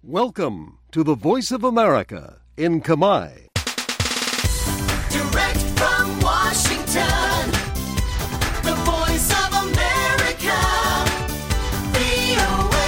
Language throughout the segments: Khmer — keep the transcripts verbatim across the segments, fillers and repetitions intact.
Welcome to the Voice of America in Khmer. Direct from Washington, the Voice of America, វី អូ เอ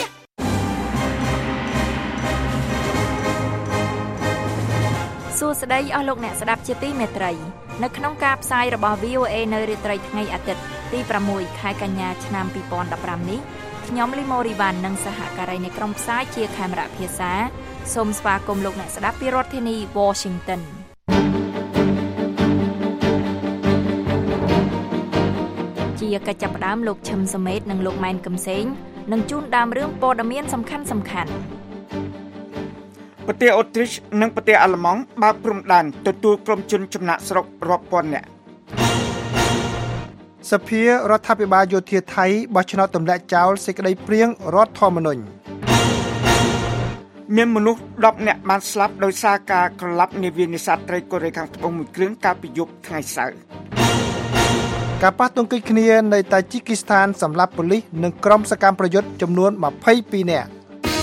សួស្តីអស់លោកអ្នកស្ដាប់ជាទីមេត្រីនៅក្នុងការផ្សាយរបស់ វី អូ เอ នៅរាត្រីថ្ងៃអាទិត្យទី6ខែកញ្ញាឆ្នាំពីរពាន់ដប់ប្រាំនេះខ្ញុំលីម៉ូរីវ៉ាន់និងសហការីនៃក្រុមផ្សាយជាខេមរៈភាសាសូមស្វាគមន៍លោកអ្នកស្ដាប់ពីរដ្ឋធានី Washington ជាកិច្ចចាប់ផ្ដើមលោកឈឹមសមេតនិងលោកម៉ែនកឹមសេងនឹងជូនដើមរឿងព័ត៌មានសំខាន់សំខាន់ប្រទេសអូទ្រីសនិងប្រទេសអាល្លឺម៉ង់បើកព្រំដែនទទួលក្រុមជនចំណាក់ស្រុករាប់ពាន់នាក់សភារដ្ឋាភិបាលយោធាថៃបោះឆ្នោតទម្លាក់ចោលសេចក្តីព្រាងរដ្ឋធម្មនុញ្ញមានមនុស្សដប់នាក់បានស្លាប់ដោយសារការក្រឡាប់នាវានេសាទត្រីកូរ៉េខាងត្បូងមួយគ្រឿងកាលពីយប់ថ្ងៃសៅរ៍ការប៉ះទង្គិចគ្នានៅតាជីគីស្ថានសម្រាប់ប៉ូលីសនិងក្រុមសកម្មប្រយុទ្ធចំនួនម្ភៃពីរនាក់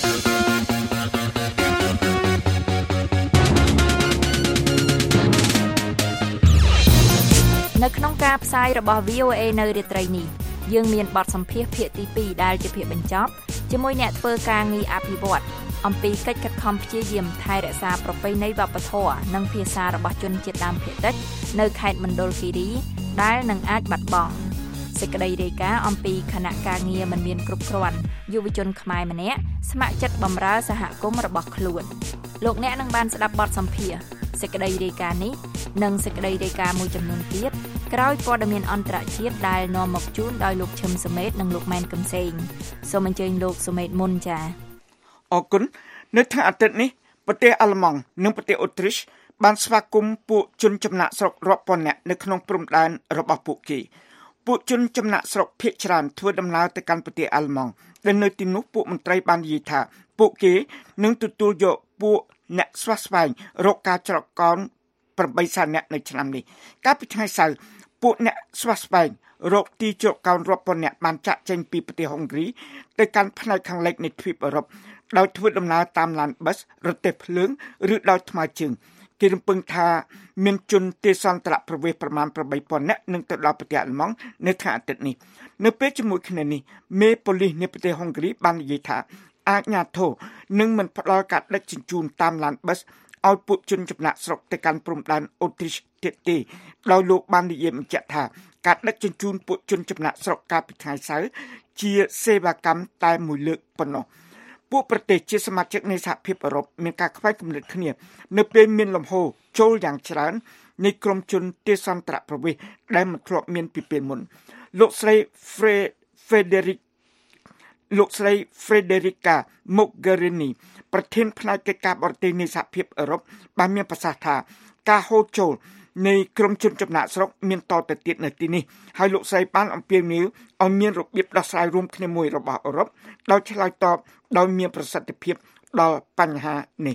នៅក្នុងការផ្សាយរបស់ វី អូ เอ នៅរាត្រីនេះយើងមានបទសម្ភាសន៍ភាគទីពីរដែលជាភាគបញ្ចប់ជាមួយអ្នកធ្វើការងារអភិវឌ្ឍអំពីកិច្ចខិតខំព្យាយាមថែរក្សាប្រពៃណីវប្បធម៌និងភាសារបស់ជនជាតិដើមភាគតិចនៅខេត្តមណ្ឌលគិរីដែលនឹងអាចបាត់បង់សេចក្តីរាយការណ៍អំពីគណៈការងារមិនមានគ្រប់គ្រាន់យុវជនខ្មែរម្នាក់ស្ម័គ្រចិត្តបម្រើសហគមន៍របស់ខ្លួនលោកអ្នកនឹងបានស្ដាប់បទសម្ភាសន៍សេចក្តីរាយការណ៍នេះនិងសេចក្តីរាយការណ៍មួយចំនួនទៀតក្រោយព័ត៌មានអន្តរជាតិដែលនាំមកជូនដោយលោកឈឹមសមេតនិងលោកម៉ែនកឹមសេងសូមអញ្ជើញលោកសមេតមុនចា៎អរគុណនៅថ្ងៃអាទិត្យនេះប្រទេសអាល្លឺម៉ង់និងប្រទេសអូទ្រីសបានស្វាគមន៍ពួកជនចំណាក់ស្រុករាប់ពាន់នាក់នៅក្នុងព្រំដែនរបស់ពួកគេពួកជនចំណាក់ស្រុកភាគច្រើនធ្វើដំណើរទៅកាន់ប្រទេសអាល្លឺម៉ង់ដែលនៅទីនោះពួកមន្ត្រីបាននិយាយថាពួកគេនឹងទទួលយកពួកអ្នកស្វាស្វែងរកការច្រកកោនប្រាំបីសែននាក់នៅឆ្នាំនេះកាលពីថ្ងៃសៅរ៍ពួកអ្នកស្វាស្វែងរកទីជ្រកកោនរាប់ពាន់នាក់បានចាក់ចេញពីប្រទេសហុងគ្រីទៅកាន់ផ្នែកខាងលិចនៃទ្វីបអឺរ៉ុបដោយធ្វើដំណើរតាមឡានប៊ីសរទេះភ្លើងឬដោយថ្មើរជើងគេរំពឹងថាមានជនទេសន្តរប្រវេសប្រមាណប្រាំបីពាន់នាក់នឹងទៅដល់ប្រទេសអាល្លឺម៉ង់នៅថ្ងៃអាទិត្យនេះនៅពេលជាមួយគ្នានេះមេប៉ូលីសនៃប្រទេសហុងគ្រីបាននិយាយថាអាជ្ញាធរនឹងមិនផ្ដល់ការដឹកជញ្ជូនតាមឡានប៊ីសឲ្យពួកជនចំណាក់ស្រុកទៅកាន់ព្រំដែនអូទ្រីសទៀតទេដោយលោកបាននិយាយបញ្ជាក់ថាការដឹកជញ្ជូនពួកជនចំណាក់ស្រុកកាលពីថ្ងៃសៅរ៍ជាសេវាកម្មតែមួយលើកប៉ុណ្ណោះពួកប្រទេសជាសមាជិកនៃសហភាពអឺរ៉ុបមានការខ្វែងគំនិតគ្នានៅពេលមានលំហូរចូលយ៉ាងច្រើននៃក្រុមជនទេសន្តរប្រវេសដែលមិនធ្លាប់មានពីពេលមុនលោកស្រី Frederick លោកស្រី Frederica Mogherini ប្រធានផ្នែកកិច្ចការបរទេសនៃសហភាពអឺរ៉ុបបានមានប្រសាសន៍ថាការហូរចូលនៃក្រុមជនចំណាក់ស្រុកមានតទៅទៀតនៅទីនេះហើយលោកស្រីបានអំពាវនាវឲ្យមានរបៀបដោះស្រាយរួមគ្នាមួយរបស់អឺរ៉ុបដោយឆ្លើយតបដោយមានប្រសិទ្ធភាពដល់បញ្ហានេះ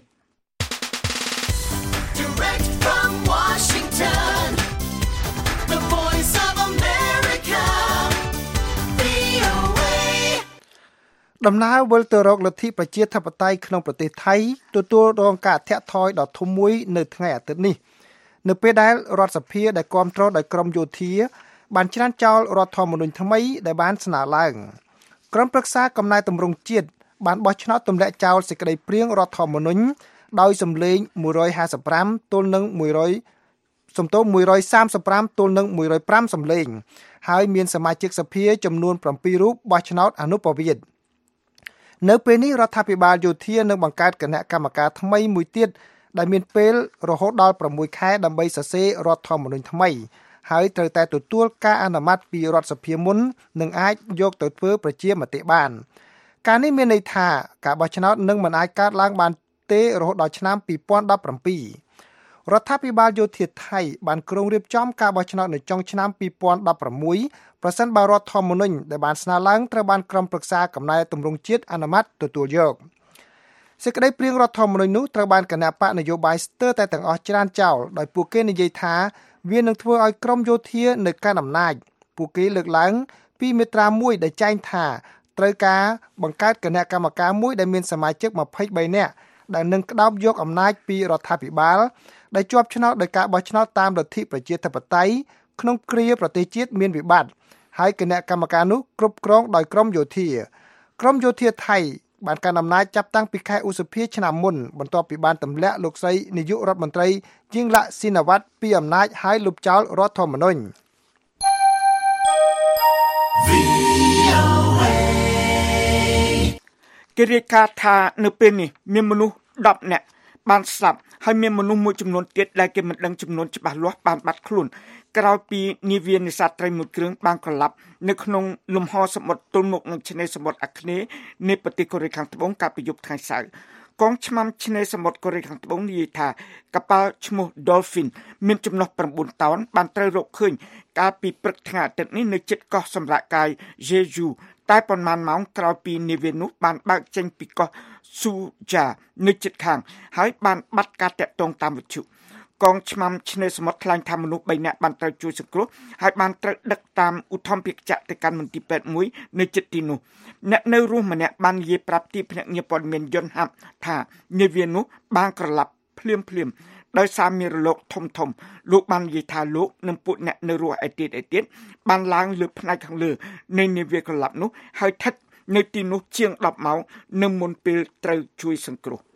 Direct from Washington, the Voice of America, វី អូ เอដំណើរវិលទៅរកលទ្ធិប្រជាធិបតេយ្យក្នុងប្រទេសថៃទទួលរងការធាក់ថយដ៏ធំមួយនៅថ្ងៃអាទិត្យនេះនៅពេលដែលរដ្ឋសភាដែលគាំទ្រដោយក្រមយោធាបានច្រានចោលរដ្ឋធម្មនុញ្ញថ្មីដែលបានស្នើឡើងក្រុមប្រឹក្សាកំណែតម្រង់ជាតិបានបោះឆ្នោតទម្លាក់ចោលសេចក្តីព្រាងរដ្ឋធម្មនុញ្ញដោយសម្លេងមួយរយហាសិបប្រាំទល់នឹង100សំទោសមួយរយសាមសិបប្រាំទល់នឹងមួយរយប្រាំសម្លេងហើយមានសមាជិកសភាចំនួនប្រាំពីររូបបោះឆ្នោតអនុប្រវេតនៅពេលនេះរដ្ឋាភិបាលយោធានឹងបង្កើតគណៈកម្មការថ្មីមួយទៀតដែលមានពេលរហូតដល់ប្រាំមួយខែដើម្បីសរសេររដ្ឋធម្មនុញ្ញថ្មីហើយត្រូវតែទទួលការអនុម័តពីរដ្ឋសភាមុននឹងអាចយកទៅធ្វើប្រជាមតិបានការនេះមានន័យថាការបោះឆ្នោតនឹងមិនអាចកើតឡើងបានទេរហូតដល់ឆ្នាំពីរពាន់ដប់ប្រាំពីររដ្ឋាភិបាលយោធាថៃបានក្រុងរៀបចំការបោះឆ្នោតនៅចុងឆ្នាំពីរពាន់ដប់ប្រាំមួយប្រសិនបើរដ្ឋធម្មនុញ្ញដែលបានស្នើឡើងត្រូវបានក្រុមប្រឹក្សាកំណែតម្រង់ជាតិអនុម័តទទួលយកសេចក្តីព្រាងរដ្ឋធម្មនុញ្ញនោះត្រូវបានគណៈបកនយោបាយស្ទើរតែទាំងអស់ច្រានចោលដោយពួកគេនិយាយថាវានឹងធ្វើឲ្យក្រមយោធានៅកាន់អំណាចពួកគេលើកឡើងពីមាត្រាមួយដែលចែងថាត្រូវការបង្កើតគណៈកម្មការមួយដែលមានសមាជិកยี่สิบสามនាក់ដែលនឹងក្តោបយកអំណាចពីរដ្ឋាភិបាលដែលជាប់ឆ្នោតដោយការបោះឆ្នោតតាមលទ្ធិប្រជាធិបតេយ្យក្នុងគ្រាប្រទេសជាតិមានវិបត្តិហើយគណៈកម្មការនោះគ្រប់គ្រងដោយក្រមយោធាក្រមយោធាថៃបានកាន់អំណាចចាប់តាំងពីខែឧសភាឆ្នាំមុនបន្ទាប់ពីបានទម្លាក់លោកស្រីនាយករដ្ឋមន្ត្រីយីងឡាក់ស៊ីណាវ៉ាត់ពីអំណាចហើយលុបចោលរដ្ឋធម្មនុញ្ញគេរាយការណ៍ថានៅពេលនេះមានមនុស្សដប់នាក់បានស្លាប់ហើយមានមនុស្សមួយចំនួនទៀតដែលគេមិនដឹងចំនួនច្បាស់លាស់បានបាត់ខ្លួនក្រោយពីនាវានេសាទត្រីមួយគ្រឿងបានក្រឡាប់នៅក្នុងលំហសមុទ្រទល់មុខនឹងឆ្នេរសមុទ្រអាគ្នេយ៍នៃប្រទេសកូរ៉េខាងត្បូងកាលពីយប់ថ្ងៃសៅរ៍កងឆ្មាំឆ្នេរសមុទ្រកូរ៉េខាងត្បូងនិយាយថាកប៉ាល់ឈ្មោះ Dolphin មានចំណុះ9តោនបានត្រូវរកឃើញកាលពីព្រឹកថ្ងៃអាទិត្យនេះនៅជិតកោះសម្រាកកាយ Jeju តែប៉ុន្មានម៉ោងក្រោយពីនាវានោះបានបើកចេញពីកោះ Suja នៅជិតខាងហើយបានបាត់ការតាក់ទងតាមវិទ្យុកងឆ្មាំឆ្នេរសមុទ្រថ្លែងថាមនុស្សបីនាក់បានត្រូវជួយសង្គ្រោះហើយបានត្រូវដឹកតាមឧទ្ធម្ភាគចក្រទៅកាន់មន្ទីរពេទ្យមួយនៅជិតទីនោះអ្នកនៅរស់ម្នាក់បាននិយាយប្រាប់ទីភ្នាក់ងារព័ត៌មានយន្តហ័ពថានាវានោះបានក្រឡាប់ភ្លាមភ្លាមដោយសារមានរលកធំធំលោកបាននិយាយថាលោកនិងពួកអ្នកនៅរស់ឯទៀតឯទៀតបានឡើងលើផ្នែកខាងលើនៃនាវាក្រឡាប់នោះហើយស្ថិតនៅទីនោះជាងដប់ម៉ោងនៅមុនពេលត្រូវជួយសង្គ្រោះ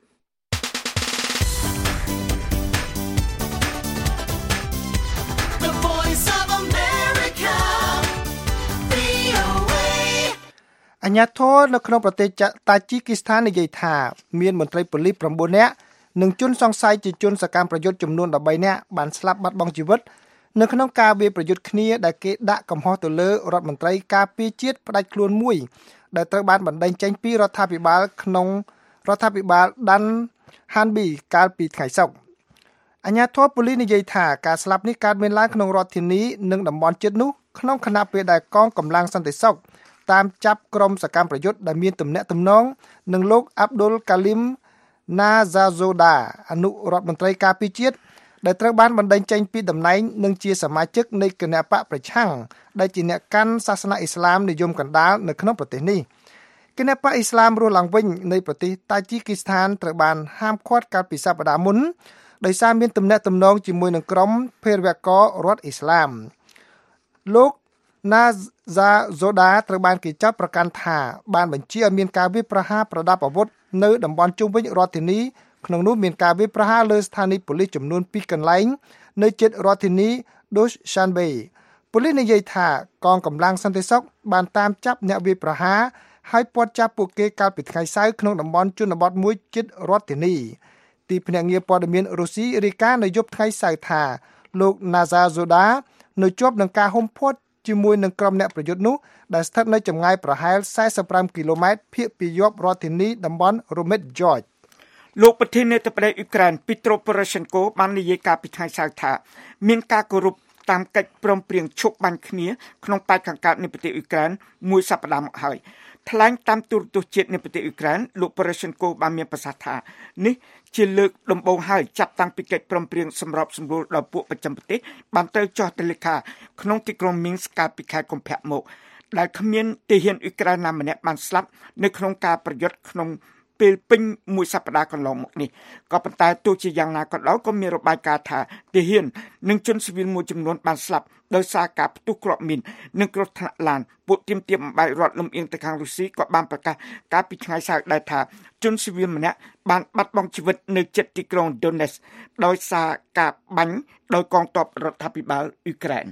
អាជ្ញាធរនៅក្នុងប្រទេសតាជីគីស្ថាននិយាយថាមានមន្ត្រីប៉ូលីស9នាក់និងជនសង្ស័យជាជនសកម្មប្រយុទ្ធចំនួន13នាក់បានស្លាប់បាត់បង់ជីវិតនៅក្នុងការវាយប្រយុទ្ធគ្នាដែលគេដាក់កំហុសទៅលើរដ្ឋមន្ត្រីការពារជាតិផ្ដាច់ខ្លួនមួយដែលត្រូវបានបណ្តេញចេញពីរដ្ឋាភិបាលក្នុងរដ្ឋាភិបាលដាន់ហានប៊ីកាលពីថ្ងៃសុក្រអាជ្ញាធរប៉ូលីសនិយាយថាការស្លាប់នេះកើតមានឡើងក្នុងរដ្ឋធានីនិងតំបន់ជិតនោះក្នុងខណៈពេលដែលកងកម្លាំងសន្តិសុខតាមចាប់ក្រុមសកម្មប្រយុទ្ធដែលមានទំនាក់ទំនងនឹងលោកអាប់ឌុលកាលីមណាហ្សាហ្សូដាអនុរដ្ឋមន្ត្រីការពារជាតិដែលត្រូវបានបណ្តេញចេញពីតំណែងនិងជាសមាជិកនៃគណបកប្រឆាំងដែលជាអ្នកកាន់សាសនាអ៊ីស្លាមនិយមកណ្ដាលនៅក្នុងប្រទេសនេះគណបកអ៊ីស្លាមរស់ឡើងវិញនៃប្រទេសតាជីគីស្ថានត្រូវបានហាមឃាត់កាលពីសប្តាហ៍មុនដោយសារមានទំនាក់ទំនងជាមួយនឹងក្រុមភេរវកររដ្ឋអ៊ីស្លាមលោកណាហ្សាហ្សូដាត្រូវបានគេចាប់ប្រកាន់ថាបានបញ្ជាឲ្យមានការវាយប្រហារប្រដាប់អាវុធនៅតំបន់ជុំវិញរដ្ឋធានីក្នុងនោះមានការវាយប្រហារលើស្ថានីយ៍ប៉ូលីសចំនួនពីរកន្លែងនៅជិតរដ្ឋធានីដូសឆានបេប៉ូលីសនិយាយថាកងកម្លាំងសន្តិសុខបានតាមចាប់អ្នកវាយប្រហារហើយព័ទ្ធចាប់ពួកគេកាលពីថ្ងៃសៅរ៍ក្នុងតំបន់ជនបទមួយជិតរដ្ឋធានីទីភ្នាក់ងារព័ត៌មានរុស្ស៊ីរាយការណ៍នៅយប់ថ្ងៃសៅរ៍ថាលោកណាហ្សាហ្សូដានៅជាប់នឹងការហុំព័ទ្ធជាមួយនឹងក្រុមអ្នកប្រយុទ្ធនោះដែលស្ថិតនៅចម្ងាយប្រហែលสี่สิบห้าគីឡូម៉ែត្រភាគពីយប់រដ្ឋធានីតំបន់ Romet George លោកប្រធានាធិបតីអ៊ុក្រែន Petro Poroshenko បាននិយាយការពីថ្ងៃសៅរ៍ថាមានការគោរពតាមកិច្ចព្រមព្រៀងឈប់បាញ់គ្នាក្នុងប៉ែកខាងកើតនៃប្រទេសអ៊ុក្រែនមួយសប្តាហ៍មកហើយថ្លែងតាមទូរទស្សន៍ជាតិនៃប្រទេសអ៊ុក្រែនលោក Poroshenko បានមានប្រសាសន៍ថានេះជាលើកដំបូងហើយចាប់តាំងពីកិច្ចព្រមព្រៀងសម្របសម្រួលដល់ពួកប្រចាំប្រទេសបានត្រូវចុះទៅលេខាក្នុងទីក្រុងមីនស្កកាលពីខែកុម្ភៈមកដែលគ្មានទាហានអ៊ុក្រែនណាម្នាក់បានស្លាប់នៅក្នុងការប្រយុទ្ធក្នុងពេលពេញមួយសប្តាហ៍កន្លងមកនេះក៏ប៉ុន្តែទោះជាយ៉ាងណាក៏ដោយក៏មានរបាយការណ៍ថាទាហាននិងជនស៊ីវិលមួយចំនួនបានស្លាប់ដោយសារការផ្ទុះគ្រាប់មីននិងគ្រោះថ្នាក់ឡានពួកទាមទារបំបែករដ្ឋលំអៀងទៅខាងរុស្ស៊ីក៏បានប្រកាសកាលពីថ្ងៃសៅរ៍ដែរថាជនស៊ីវិលម្នាក់បានបាត់បង់ជីវិតនៅជិតទីក្រុង Donetsk ដោយសារការបាញ់ដោយកងទ័ពរដ្ឋាភិបាលអ៊ុក្រែន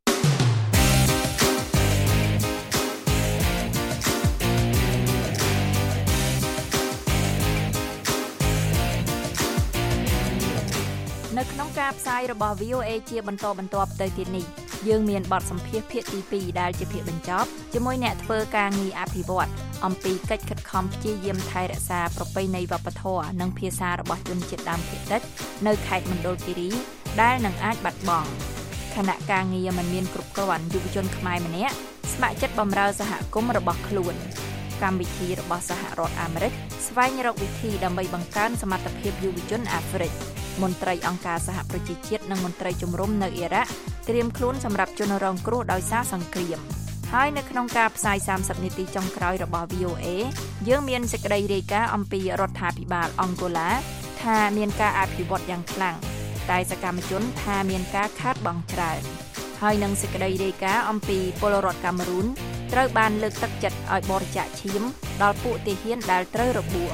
នៅក្នុងការផ្សាយរបស់ វី អូ เอ ជាបន្តបន្ទាប់ទៅទៀតនេះយើងមានបទសម្ភាសន៍ភាគទីពីរដែលជាភាគបញ្ចប់ជាមួយអ្នកធ្វើការងារអភិវឌ្ឍអំពីកិច្ចខិតខំព្យាយាមថែរក្សាប្រពៃណីវប្បធម៌និងភាសារបស់ជនជាតិដើមភាគតិចនៅខេត្តមណ្ឌលគិរីដែលនឹងអាចបាត់បង់គណៈការងារមិនមានគ្រប់គ្រាន់យុវជនខ្មែរម្នាក់ស្ម័គ្រចិត្តបម្រើសហគមន៍របស់ខ្លួនកម្មវិធីរបស់សហរដ្ឋអាមេរិកស្វែងរកវិធីដើម្បីបង្កើនសមត្ថភាពយុវជនអាហ្វ្រិកមន្ត្រីអង្គការសហប្រជាជាតិនិងមន្ត្រីជំរំនៅអ៊ីរ៉ាក់ត្រៀមខ្លួនសម្រាប់ជនរងគ្រោះដោយសារសង្គ្រាមហើយនៅក្នុងការផ្សាយសាមសិបនាទីចុងក្រោយរបស់ V O A យើងមានសេចក្តីរាយការណ៍អំពីរដ្ឋាភិបាលអង់ហ្គោឡាថាមានការអភិវឌ្ឍយ៉ាងខ្លាំងតែសកម្មជនថាមានការខាតបង់ច្រើនហើយនឹងសេចក្តីរាយការណ៍អំពីពលរដ្ឋកាមេរូនត្រូវបានលើកទឹកចិត្តឲ្យបរិច្ចាគឈាមដល់ពួកទាហានដែលត្រូវរបួស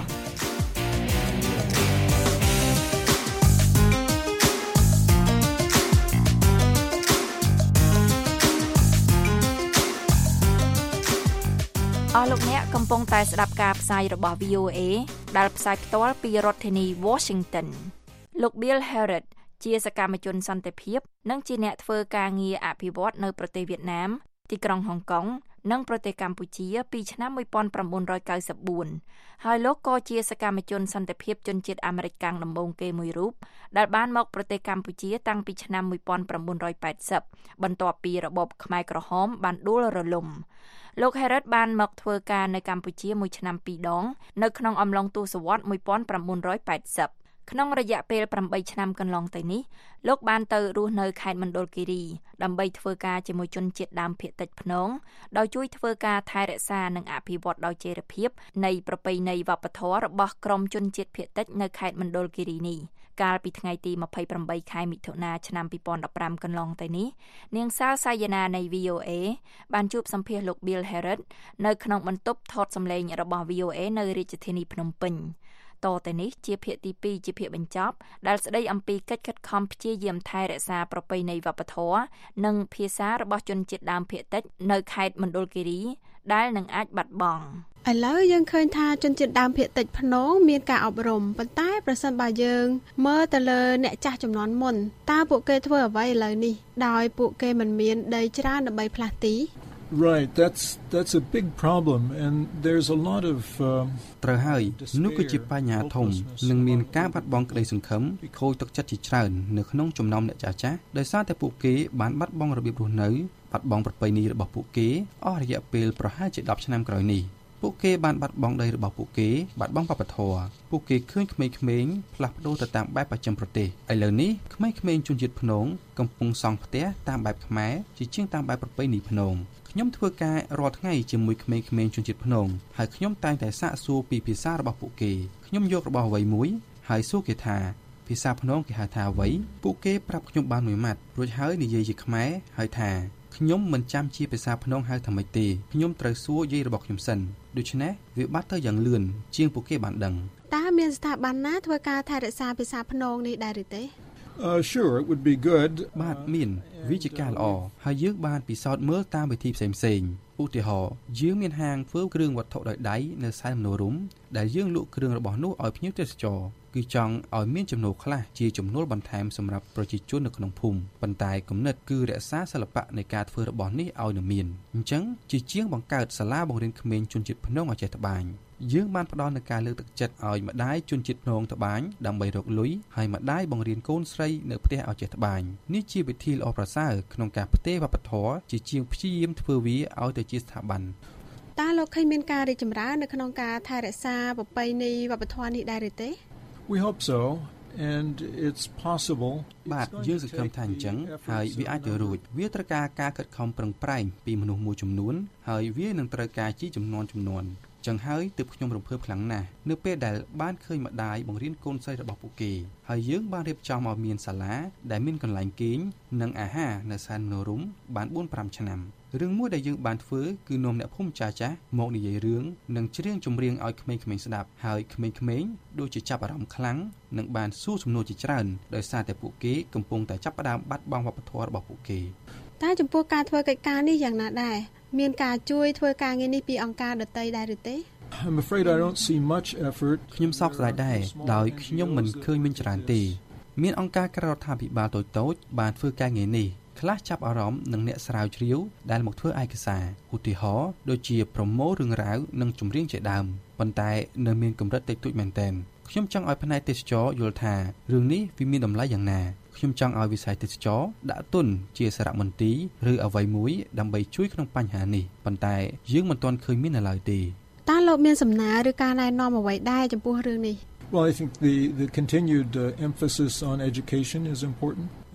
អស់លោកអ្នកកំពុងតែស្ដាប់ការផ្សាយរបស់ V O A ដែលផ្សាយផ្ទាល់ពីរដ្ឋធានី Washington លោក Bill Harrod ជាសកម្មជនសន្តិភាពនិងជាអ្នកធ្វើការងារអភិវឌ្ឍនៅប្រទេសវៀតណាមទីក្រុងហុងកុងនិងប្រទេសកម្ពុជាពីឆ្នាំmột nghìn chín trăm chín mươi tưហើយលោកក៏ជាសកម្មជនសន្តិភាពជនជាតិអាមេរិកកាំងដំបូងគេមួយរូបដែលបានមកប្រទេសកម្ពុជាតាំងពីឆ្នាំmột nghìn chín trăm tám mươiបន្ទាប់ពីរបបខ្មែរក្រហមបានដួលរលំលោក Harrod បានមកធ្វើការនៅកម្ពុជាមួយឆ្នាំពីរដងនៅក្នុងអំឡុងទសវត្សរ៍một nghìn chín trăm tám mươiក្នុងរយៈពេលeightឆ្នាំកន្លងទៅនេះលោកបានទៅរស់នៅខេត្តមណ្ឌលគិរីដើម្បីធ្វើការជាមួយជនជាតិដើមភាគតិចភ្នងដោយជួយធ្វើការថែរក្សានិងអភិវឌ្ឍដោយចីរភាពនៃប្រពៃណីវប្បធម៌របស់ក្រុមជនជាតិភាគតិចនៅខេត្តមណ្ឌលគិរីនេះកាលពីថ្ងៃទី28ខែមិថុនាឆ្នាំtwo thousand fifteenកន្លងទៅនេះនាងសាលសាយណានៃ V O A បានជួបសម្ភាសន៍លោក Bill Harrod នៅក្នុងបន្ទប់ថតសម្លេងរបស់ V O A នៅរាជធានីភ្នំពេញតទៅនេះជាភាគទីtwoជាភាគបញ្ចប់ដែលស្ដីអំពីកិច្ចខិតខំព្យាយាមថែរក្សាប្រពៃណីវប្បធម៌និងភាសារបស់ជនជាតិដើមភាគតិចនៅខេត្តមណ្ឌលគិរីដែលនឹងអាចបាត់បង់ឥឡូវយើងឃើញថាជនជាតិដើមភាគតិចភ្នងមានការអប់រំប៉ុន្តែប្រសិនបើយើងមើលទៅលើអ្នកចាស់ចំនួនមុនតើពួកគេធ្វើអ្វីឥឡូវនេះដោយពួកគេមិនមានដីច្រើនដើម្បីផ្លាស់ទី Right, that's that's a big problem and there's a lot of ត្រូវហើយនោះគឺជាបញ្ហាធំនិងមានការបាត់បង់ក្តីសង្ឃឹមខូចទឹកចិត្តជាច្រើននៅក្នុងចំណោមអ្នកចាស់ចាស់ដោយសារតែពួកគេបានបាត់បង់របៀបរស់នៅបាត់បង់ប្រពៃណីរបស់ពួកគេអស់រយៈពេលប្រហែលជាtenឆ្នាំក្រោយនេះពួកគេបានបាត់បង់ដីរបស់ពួកគេបាត់បង់វប្បធម៌ពួកគេឃើញក្មេងៗផ្លាស់ប្ដូរទៅតាមបែបបច្ចឹមប្រទេសឥឡូវនេះក្មេងៗជនជាតិភ្នងកំពុងសង់ផ្ទះតាមបែបខ្មែរជាជាងតាមបែបប្រពៃណីភ្នងខ្ញុំធ្វើការរាល់ថ្ងៃជាមួយក្មេងៗជនជាតិភ្នងហើយខ្ញុំតែងតែសាកសួរពីភាសារបស់ពួកគេខ្ញុំយករបស់អ្វីមួយហើយសួរគេថាភាសាភ្នងគេហៅថាអ្វីពួកគេប្រាប់ខ្ញុំបានមួយម៉ាត់រួចហើយនិយាយជាខ្មែរហើយថាខ្ញុំមិនចាំជាភាសាភ្នងហៅថាម៉េចទេខ្ញុំត្រូវសួរយាយរបស់ខ្ញុំសិនដូច្នេះវាបាត់ទៅយ៉ាងលឿនជាងពួកគេបានដឹងតើមានស្ថាប័នណាធ្វើការថែរក្សាភាសាភ្នងនេះដែរឬទេ Uh sure it would be good បាទមានវាជាការល្អហើយយើងបានពិសោធន៍មើលតាមវិធីផ្សេងផ្សេងឧទាហរណ៍យើងមានហាងធ្វើគ្រឿងវត្ថុដោយដៃនៅសែនមនោរម្យដែលយើងលក់គ្រឿងរបស់នោះឲ្យភ្ញៀវទេសចរគឺចង់ឲ្យមានចំណូលខ្លះជាចំណូលបន្ថែមសម្រាប់ប្រជាជននៅក្នុងភូមិប៉ុន្តែគំនិតគឺរក្សាសិល្បៈនៃការធ្វើរបស់នេះឲ្យនៅមានអញ្ចឹងជាជាងបង្កើតសាលាបង្រៀនក្មេងជនជាតិភ្នងឲ្យចេះត្បាញយើងបានផ្ដល់នូវការលើកទឹកចិត្តឲ្យម្ដាយជនជាតិភ្នងត្បាញដើម្បីរកលុយហើយម្ដាយបង្រៀនកូនស្រីនៅផ្ទះឲ្យចេះត្បាញនេះជាវិធីល្អប្រសើរក្នុងការផ្ទេរវប្បធម៌ជាជាងព្យាយាមធ្វើវាឲ្យទៅជាស្ថាប័នតើលោកឃើញមានការរីកចម្រើននៅក្នុងការថែរក្សាប្រពៃណីវប្បធម៌នេះដែរឬទេ We hope so and it's possible បាទយើងសង្ឃឹមថាអញ្ចឹងហើយវាអាចទៅរួចវាត្រូវការការខិតខំប្រឹងប្រែងពីមនុស្សមួយចំនួនហើយវានឹងត្រូវការជាចំនួនចំនួនចឹងហើយទើបខ្ញុំរំភើបខ្លាំងណាស់នៅពេលដែលបានឃើញម្ដាយបង្រៀនកូនស្រីរបស់ពួកគេហើយយើងបានរៀបចំឲ្យមានសាលាដែលមានកន្លែងគេងនិងអាហារនៅសែនមនោរម្យបានfour fiveឆ្នាំរឿងមួយដែលយើងបានធ្វើគឺនាំអ្នកភូមិចាស់ចាស់មកនិយាយរឿងនិងច្រៀងចម្រៀងឲ្យក្មេងៗស្ដាប់ហើយក្មេងៗដូចជាចាប់អារម្មណ៍ខ្លាំងនិងបានសួរសំណួរជាច្រើនដោយសារតែពួកគេកំពុងតែចាប់ផ្ដើមបាត់បង់វប្បធម៌របស់ពួកគេតែចំពោះការធ្វើកិច្ចការនេះយ៉ាងណាដែរមានការជួយធ្វើការងារនេះពីអង្គការដទៃដែរឬទេ I'm afraid I don't see much effort ខ្ញុំសោកស្ដាយដែរដោយខ្ញុំមិនឃើញមានច្រើនទេមានអង្គការក្រៅរដ្ឋាភិបាលតូចៗបានធ្វើការងារនេះខ្លះចាប់អារម្មណ៍នឹងអ្នកស្រាវជ្រាវដែលមកធ្វើឯកសារឧទាហរណ៍ដូចជាប្រមូលរឿងរ៉ាវនិងចម្រៀងជាដើមប៉ុន្តែនៅមានកម្រិតតិចតួចមែនទែនខ្ញុំចង់ឲ្យផ្នែកទេសចរយល់ថារឿងនេះវាមានតម្លៃយ៉ាងណាខ្ញុំចង់ឲ្យវិស័យទេសចរដាក់ទុនជាសារមន្ទីរឬអ្វីមួយដើម្បីជួយក្នុងបញ្ហានេះប៉ុន្តែយើងមិនទាន់ឃើញមាននៅឡើយទេតើលោកមានសំណើឬការណែនាំអ្វីដែរចំពោះរឿងនេះ Well I think the the continued uh, emphasis on education is important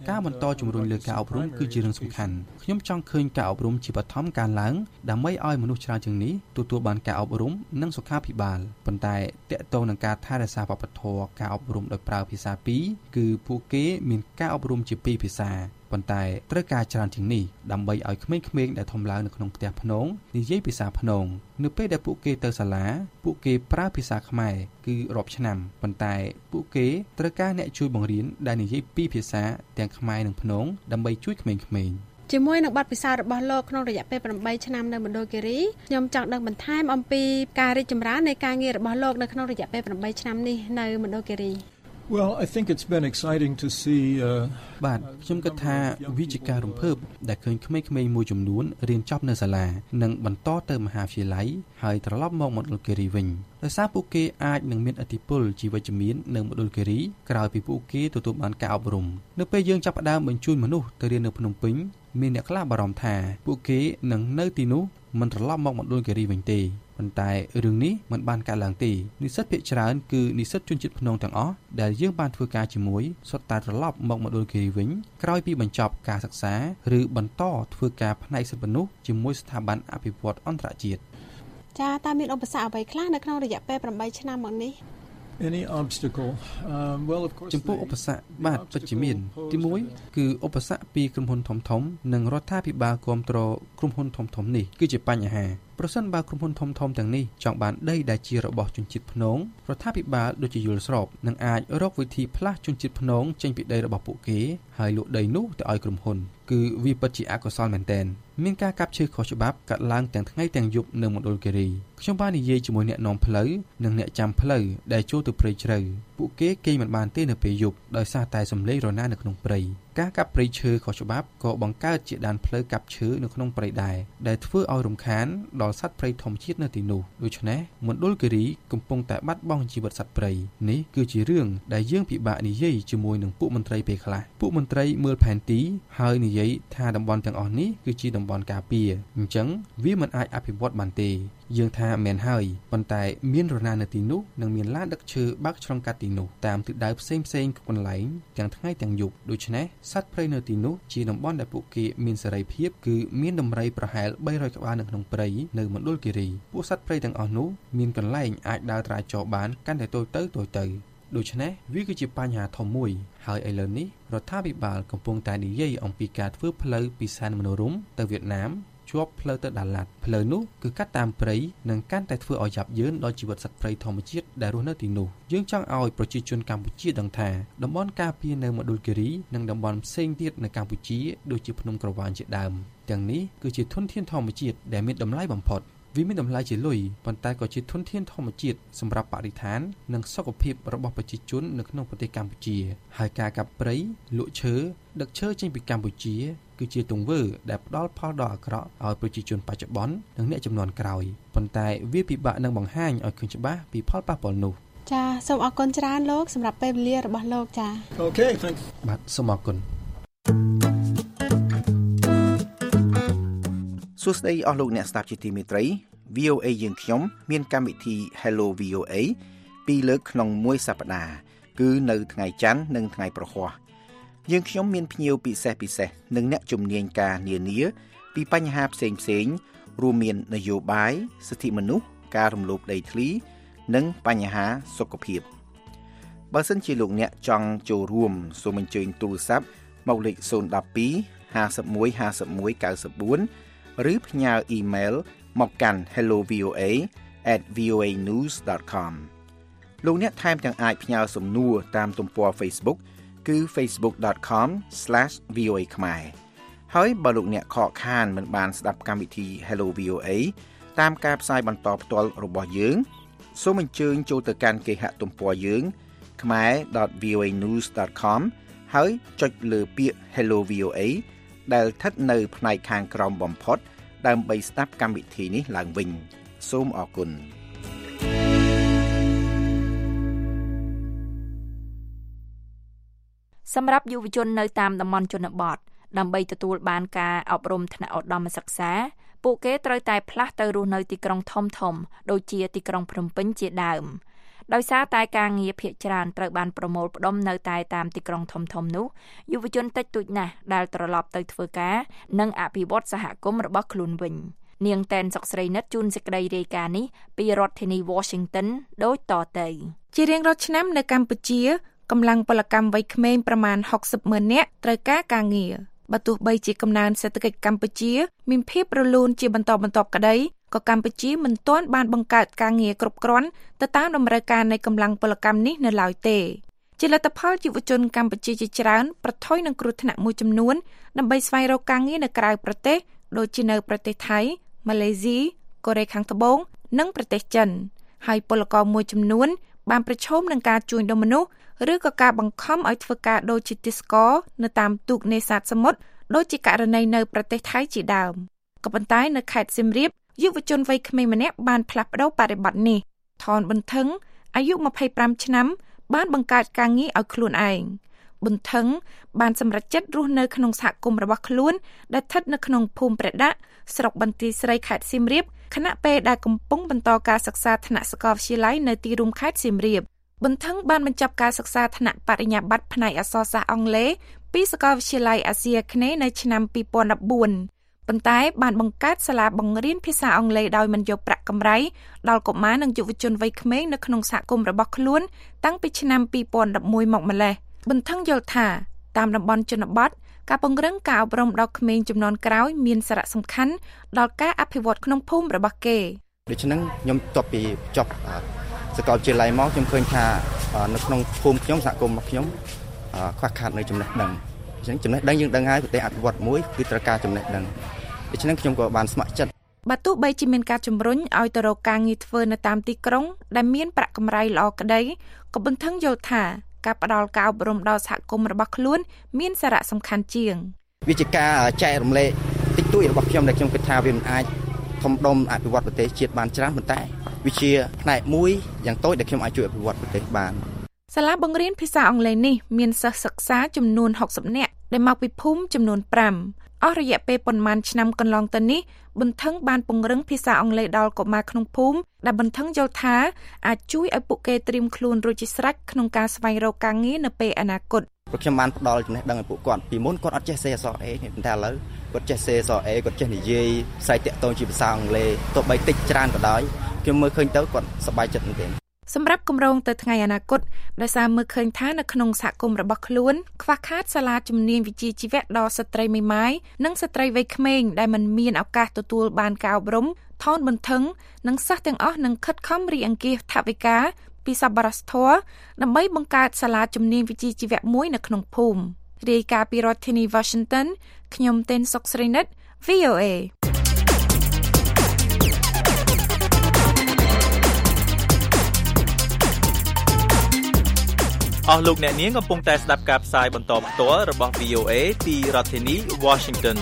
ការបន្តជំរុញលើការអប់រំគឺជារឿងសំខាន់ខ្ញុំចង់ឃើញការអប់រំជាបឋមការឡើងដើម្បីឲ្យមនុស្សច្រើនជាងនេះទទួលបានការអប់រំនិងសុខាភិបាលប៉ុន្តែតកតងនឹងការថែរក្សាវប្បធម៌ការអប់រំដោយប្រើភាសាពីរគឺពួកគេមានការអប់រំជាពីរភាសាប៉ុន្តែត្រូវការច្រើនជាងនេះដើម្បីឲ្យក្មេងៗដែលធំឡើងនៅក្នុងផ្ទះភ្នងនិយាយភាសាភ្នងនៅពេលដែលពួកគេទៅសាលាពួកគេប្រើភាសាខ្មែរគឺរាប់ឆ្នាំប៉ុន្តែពួកគេត្រូវការអ្នកជួយបង្រៀនដែលនិយាយពីរភាសាទាំងខ្មែរនិងភ្នងដើម្បីជួយក្មេងៗជាមួយនឹងបទពិសោធន៍របស់លោកក្នុងរយៈពេលeightឆ្នាំនៅមណ្ឌលគិរីខ្ញុំចង់ដឹងបន្ថែមអំពីការរីកចម្រើននៃការងាររបស់លោកនៅក្នុងរយៈពេលeightឆ្នាំនេះនៅមណ្ឌលគិរី Well, I think it's been exciting to see uh បាទខ្ញុំគិតថាវាជាការរំភើបដែលឃើញក្មេងៗមួយចំនួនរៀនចប់នៅសាលានិងបន្តទៅមហាវិទ្យាល័យហើយត្រឡប់មកមណ្ឌលគិរីវិញដោយសារពួកគេអាចនឹងមានឥទ្ធិពលជាវិជ្ជមាននៅមណ្ឌលគិរីក្រោយពីពួកគេទទួលបានការអប់រំនៅពេលយើងចាប់ផ្ដើមបញ្ជូនមនុស្សទៅរៀននៅភ្នំពេញមានអ្នកខ្លះបារម្ភថាពួកគេនឹងនៅទីនោះមិនត្រឡប់មកមណ្ឌលគិរីវិញទេប៉ុន្តែរឿងនេះមិនបានកើតឡើងទេនិស្សិតភាគច្រើនគឺនិស្សិតជនជាតិភ្នងទាំងអស់ដែលយើងបានធ្វើការជាមួយសុទ្ធតែត្រឡប់មកមណ្ឌលគិរីវិញក្រោយពីបញ្ចប់ការសិក្សាឬបន្តធ្វើការផ្នែកសិទ្ធិមនុស្សជាមួយស្ថាប័នអភិវឌ្ឍន៍អន្តរជាតិចាតើមានឧបសគ្គអ្វីខ្លះនៅក្នុងរយៈពេលeightឆ្នាំមកនេះ Any obstacle um well of course ចំពោះឧបសគ្គបាទពិតជាមានទីមួយគឺឧបសគ្គពីក្រុមហ៊ុនធំធំនិងរដ្ឋាភិបាលគ្រប់គ្រងក្រុមហ៊ុនធំធំនេះគឺជាបញ្ហាប្រសិនបើក្រុមហ៊ុនធំធំទាំងនេះចង់បានដីដែលជារបស់ជនជាតិភ្នងរដ្ឋាភិបាលដូចជាយល់ស្របនឹងអាចរកវិធីផ្លាស់ជនជាតិភ្នងចេញពីដីរបស់ពួកគេហើយលក់ដីនោះទៅឲ្យក្រុមហ៊ុនគឺវាពិតជាអកុសលមែនទែនមានការកាប់ឈើខុសច្បាប់កាត់ឡើងទាំងថ្ងៃទាំងយប់នៅមណ្ឌលគិរីខ្ញុំបាននិយាយជាមួយអ្នកនាំផ្លូវនិងអ្នកចាំផ្លូវដែលចូលទៅព្រៃជ្រៅពួកគេគេមិនបានទេនៅពេលយប់ដោយសារតែសំឡេងរណានៅក្នុងព្រៃការកាប់ព្រៃឈើខុសច្បាប់ក៏បង្កើតជាដានផ្លូវកាប់ឈើនៅក្នុងព្រៃដែរដែលធ្វើឲ្យរំខានដល់សត្វព្រៃធម្មជាតិនៅទីនោះដូច្នេះមណ្ឌលគិរីកំពុងតែបាត់បង់ជីវិតសត្វព្រៃនេះគឺជារឿងដែលយើងពិបាកនិយាយជាមួយនឹងពួកមន្ត្រីពេលខ្លះពួកមន្ត្រីមើលផែនទីហើយនិយាយថាតំបន់ទាំងអស់នេះគឺជាតំបន់ការពារអញ្ចឹងវាមិនអាចអភិវឌ្ឍបានទេយើងថាមែនហើយប៉ុន្តែមានរណានៅទីនោះនិងមានឡានដឹកឈើបើកឆ្លងកាត់ទីនោះតាមទិសដៅផ្សេងផ្សេងកន្លែងទាំងថ្ងៃទាំងយប់ដូច្នេះសត្វព្រៃនៅទីនោះជាតំបន់ដែលពួកគេមានសេរីភាពគឺមានដំរីប្រហែលthree hundredក្បាលនៅក្នុងព្រៃនៅមណ្ឌលគិរីពួកសត្វព្រៃទាំងអស់នោះមានកន្លែងអាចដើរត្រាចរបានកាន់តែតូចទៅតូចទៅដូច្នេះវាគឺជាបញ្ហាធំមួយហើយឥឡូវនេះរដ្ឋាភិបាលកំពុងតែនិយាយអំពីការធ្វើផ្លូវពីសែនមនោរម្យទៅវៀតណាមជាប់ផ្លូវទៅដាឡាត់ផ្លូវនោះគឺកាត់តាមព្រៃនិងកាន់តែធ្វើឲ្យយ៉ាប់យ៉ឺនដល់ជីវិតសត្វព្រៃធម្មជាតិដែលរស់នៅទីនោះយើងចង់ឲ្យប្រជាជនកម្ពុជាដឹងថាតំបន់ការពារនៅមណ្ឌលគិរីនិងតំបន់ផ្សេងទៀតនៅកម្ពុជាដូចជាភ្នំក្រវាញជាដើមទាំងនេះគឺជាធនធានធម្មជាតិដែលមានតម្លៃបំផុតវាមានតម្លៃជាលុយប៉ុន្តែក៏ជាធនធានធម្មជាតិសម្រាប់បរិស្ថាននិងសុខភាពរបស់ប្រជាជននៅក្នុងប្រទេសកម្ពុជាហើយការកាប់ព្រៃលក់ឈើដឹកឈើចេញពីកម្ពុជាគឺជាទង្វើដែលផ្ដល់ផលដ៏អាក្រក់ឲ្យប្រជាជនបច្ចុប្បន្ននិងអ្នកចំនួនក្រោយប៉ុន្តែវាពិបាកនឹងបង្ហាញឲ្យឃើញច្បាស់ពីផលប៉ះពាល់នោះចាសូមអរគុណច្រើនលោកសម្រាប់ពេលវេលារបស់លោកចា Okay thanks បាទសូមអរគុណសួស្តីអស់លោកអ្នកស្ដាប់ជាទីមេត្រី V O A យើងខ្ញុំមានកម្មវិធី Hello វី អូ เอ ពីរលើកក្នុងមួយសប្តាហ៍គឺនៅថ្ងៃច័ន្ទនិងថ្ងៃប្រហ័សយើងខ្ញុំមានភ្ញៀវពិសេសពិសេសនិងអ្នកជំនាញការនានាពីបញ្ហាផ្សេងផ្សេងរួមមាននយោបាយសិទ្ធិមនុស្សការរំលោភដីធ្លីនិងបញ្ហាសុខភាពបើសិនជាលោកអ្នកចង់ចូលរួមសូមអញ្ជើញទូរស័ព្ទមកលេខzero one two five one five one nine fourឬផ្ញើអ៊ីមែលមកកាន់ hello v o a at v o a news dot com លោកអ្នកថែមទាំងអាចផ្ញើសំណួរតាមទំព័រ Facebook គឺ facebook dot com slash v o a ខ្មែរហើយបើលោកអ្នកខកខានមិនបានស្ដាប់កម្មវិធី Hello វី អូ เอ តាមការផ្សាយបន្តផ្ទាល់របស់យើងសូមអញ្ជើញចូលទៅកាន់គេហទំព័រយើង khmae dot v o a news dot com ហើយចុចលើពាក្យ Hello វី អូ เอ ដែលស្ថិតនៅផ្នែកខាងក្រោមបំផុតដើម្បីស្ដាប់កម្មវិធីនេះឡើងវិញសូមអរគុណសម្រាប់យុវជននៅតាមតំបន់ជនបទដើម្បីទទួលបានការអប់រំថ្នាក់ឧត្តមសិក្សាពួកគេត្រូវតែផ្លាស់ទៅរស់នៅទីក្រុងធំៗដូចជាទីក្រុងភ្នំពេញជាដើមដោយសារតែការងារភាគច្រើនត្រូវបានប្រមូលផ្ដុំនៅតែតាមទីក្រុងធំៗនោះយុវជនតិចតួចណាស់ដែលត្រឡប់ទៅធ្វើការនិងអភិវឌ្ឍសហគមន៍របស់ខ្លួនវិញនាងតែនសុកស្រីនិតជួនសេចក្តីរាយការណ៍នេះពីរដ្ឋធានី Washington ដូចតទៅជារៀងរាល់ឆ្នាំនៅកម្ពុជាកម្លាំងពលកម្មវ័យក្មេងប្រមាណหกสิบម៉ឺននាក់ត្រូវការការងារបើទោះបីជាកំណើនសេដ្ឋកិច្ចកម្ពុជាមានភាពរលូនជាបន្តបន្ទាប់ក្តីក៏កម្ពុជាមិនទាន់បានបង្កើតការងារគ្រប់គ្រាន់ទៅតាមតម្រូវការនៃកម្លាំងពលកម្មនេះនៅឡើយទេជាលទ្ធផលយុវជនកម្ពុជាជាច្រើនប្រថុយនឹងគ្រោះថ្នាក់មួយចំនួនដើម្បីស្វែងរកការងារនៅក្រៅប្រទេសដូចជានៅប្រទេសថៃម៉ាឡេស៊ីកូរ៉េខាងត្បូងនិងប្រទេសចិនហើយពលករមួយចំនួនបានប្រឈមនឹងការជួញដូរមនុស្សឬក៏ការបង្ខំឲ្យធ្វើការដូចជាទេសកលនៅតាមទូកនេសាទសមុទ្រដូចជាករណីនៅប្រទេសថៃជាដើមក៏ប៉ុន្តែនៅខេត្តសៀមរាបយុវជនវ័យក្មេងម្នាក់បានផ្លាស់ប្ដូរបរិបទនេះថនបន្ថឹងអាយុម្ភៃប្រាំឆ្នាំបានបង្កើតការងារឲ្យខ្លួនឯងបន្ថឹងបានសម្រេចចិត្តរស់នៅក្នុងសហគមន៍របស់ខ្លួនដែលស្ថិតនៅក្នុងភូមិព្រះដាក់ស្រុកបន្ទាយស្រីខេត្តសៀមរាបខណៈពេលដែលកំពុងបន្តការសិក្សាថ្នាក់សាកលវិទ្យាល័យនៅទីរួមខេត្តសៀមរាបបន្ថឹងបានបញ្ចប់ការសិក្សាថ្នាក់បរិញ្ញាបត្រផ្នែកអក្សរសាស្ត្រអង់គ្លេសពីសាកលវិទ្យាល័យអាស៊ីអាគ្នេយ៍នៅឆ្នាំពីរពាន់ដប់បួនប៉ុន្តែបានបង្កើតសាលាបង្រៀនភាសាអង់គ្លេសដោយមិនយកប្រាក់កម្រៃដល់កុមារនិងយុវជនវ័យក្មេងនៅក្នុងសហគមន៍របស់ខ្លួនតាំងពីឆ្នាំពីរពាន់ដប់មួយមកម្ល៉េះបន្ថឹងយល់ថាតាមតំបន់ជនបទការពង្រឹងការអប់រំដល់ក្មេងជំនាន់ក្រោយមានសារៈសំខាន់ដល់ការអភិវឌ្ឍក្នុងភូមិរបស់គេដូច្នេះខ្ញុំទប់ពីចប់សាកលវិទ្យាល័យមកខ្ញុំឃើញថានៅក្នុងភូមិខ្ញុំសហគមន៍របស់ខ្ញុំខ្វះខាតនៅចំណេះដឹងអញ្ចឹងចំណេះដឹងយើងដឹងហើយប្រទេសអភិវឌ្ឍមួយគឺត្រូវការចំណេះដឹងដូច្នេះខ្ញុំក៏បានស្ម័គ្រចិត្តបើទោះបីជាមានការជំរុញឲ្យទៅរកការងារធ្វើនៅតាមទីក្រុងដែលមានប្រាក់កម្រៃល្អក្តីក៏បន្ថឹងយល់ថាការផ្ដល់ការអប់រំដល់សហគមន៍របស់ខ្លួនមានសារៈសំខាន់ជាងវាជាការចែករំលែកតិចតួចរបស់ខ្ញុំដែលខ្ញុំគិតថាវាមិនអាចធំដុំអភិវឌ្ឍប្រទេសជាតិបានច្រើនប៉ុន្តែវាជាផ្នែកមួយយ៉ាងតូចដែលខ្ញុំអាចជួយអភិវឌ្ឍប្រទេសបានសាលាបង្រៀនភាសាអង់គ្លេសនេះមានសិស្សសិក្សាចំនួនหกสิบនាក់ដែលមកពីភូមិចំនួនប្រាំអស់រយៈពេលប៉ុន្មានឆ្នាំកន្លងទៅនេះបន្ថឹងបានពង្រឹងភាសាអង់គ្លេសដល់កុមារក្នុងភូមិដែលបន្ថឹងយល់ថាអាចជួយឲ្យពួកគេត្រៀមខ្លួនរួចជាស្រេចក្នុងការស្វែងរកការងារនៅពេលអនាគតព្រោះខ្ញុំបានផ្ដល់ចំណេះដឹងឲ្យពួកគាត់ពីមុនគាត់អត់ចេះសេអក្សរអេប៉ុន្តែឥឡូវគាត់ចេះសេអក្សរអេគាត់ចេះនិយាយផ្សាយតាក់ទងជាភាសាអង់គ្លេសទោះបីតិចច្រើនក៏ដោយខ្ញុំមើលឃើញទៅគាត់សប្បាយចិត្តមែនទែនសម្រាប់គម្រោងទៅថ្ងៃអនាគតដោយសារមើលឃើញថានៅក្នុងសហគមន៍របស់ខ្លួនខ្វះខាតសាលាជំនាញវិជ្ជាជីវៈដល់ស្ត្រីមេម៉ាយនិងស្ត្រីវ័យក្មេងដែលមិនមានឱកាសទទួលបានការអប់រំថនបន្ថឹងនិងសិស្សទាំងអស់នឹងខិតខំរៀបអង្គាសថវិកាពីសប្បុរសធម៌ដើម្បីបង្កើតសាលាជំនាញវិជ្ជាជីវៈមួយនៅក្នុងភូមិរាយការណ៍ពីរដ្ឋធានី Washington ខ្ញុំទេនសុកស្រីនិត វី អូ អេអស់លោកអ្នកនាងកំពុងតែស្ដាប់ការផ្សាយបន្តផ្ទាល់របស់ វី អូ អេ ពីរដ្ឋធានី Washington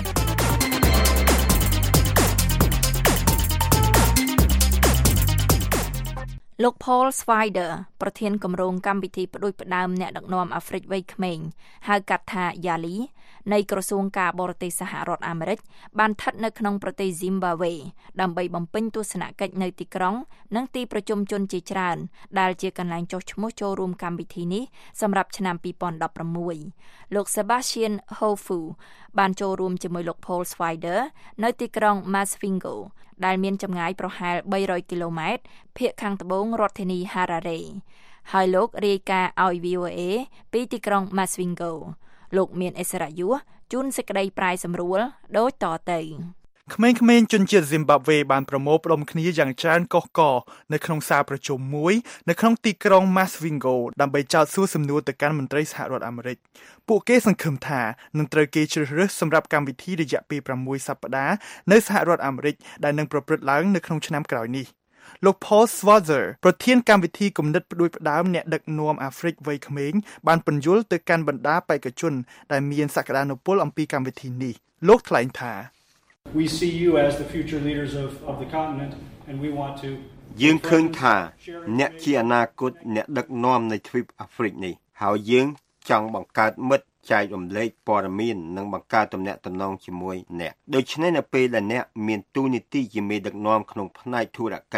លោក Paul Swider ប្រធានគម្រោងកម្មវិធីផ្ដួចផ្ដើមអ្នកដឹកនាំអាហ្វ្រិកវ័យក្មេងហៅកាត់ថា Yali នៃក្រសួងការបរទេសសហរដ្ឋអាមេរិកបានស្ថិតនៅក្នុងប្រទេស Zimbabwe ដើម្បីបំពេញទស្សនកិច្ចនៅទីក្រុងនិងទីប្រជុំជនជាច្រើនដែលជាកន្លែងចុះឈ្មោះចូលរួមកម្មវិធីនេះសម្រាប់ឆ្នាំពីរពាន់ដប់ប្រាំមួយលោក Sebastian Hofu បានចូលរួមជាមួយលោក Paul Swider នៅទីក្រុង Masvingo ដែលមានចម្ងាយប្រហែលបីរយគីឡូម៉ែត្រភាគខាងត្បូងរដ្ឋធានី Harare ហើយលោករាយការណ៍ឲ្យ វី អូ អេ ពីទីក្រុង Masvingo លោកមានអិសរាយុជូនសេចក្តីប្រាយសម្រួលដូចតទៅក្មេងៗជនជាតិ Zimbabwe បានប្រមូលផ្ដុំគ្នាយ៉ាងច្រើនកុះករនៅក្នុងសាលប្រជុំមួយនៅក្នុងទីក្រុង Masvingo ដើម្បីចោទសួរសំណួរទៅកាន់មន្ត្រីសហរដ្ឋអាមេរិកពួកគេសង្ឃឹមថានឹងត្រូវគេជ្រើសរើសសម្រាប់កម្មវិធីរយៈពេលប្រាំមួយសប្តាហ៍នៅសហរដ្ឋអាមេរិកដែលនឹងប្រព្រឹត្តឡើងនៅក្នុងឆ្នាំក្រោយនេះលោក Paul Swider ប្រធានកម្មវិធីគំនិតផ្ដួចផ្ដើមអ្នកដឹកនាំអាហ្វ្រិកវ័យក្មេងបានពន្យល់ទៅកាន់បណ្ដាបេក្ខជនដែលមានសក្តានុពលអំពីកម្មវិធីនេះលោកថ្លែងថា We see you as the future leaders of of the continent and we want to យើងឃើញថាអ្នកជាអនាគតអ្នកដឹកនាំនៃទ្វីបអាហ្វ្រិកនេះហើយយើងចង់បង្កើតមិត្តចែករំលែកព័ត៌មាននិងបង្កើតទំនាក់ទំនងជាមួយអ្នកដូច្នេះនៅពេលដែលអ្នកមានតួនាទីជាមេដឹកនាំក្នុងផ្នែកធុរកិច្ច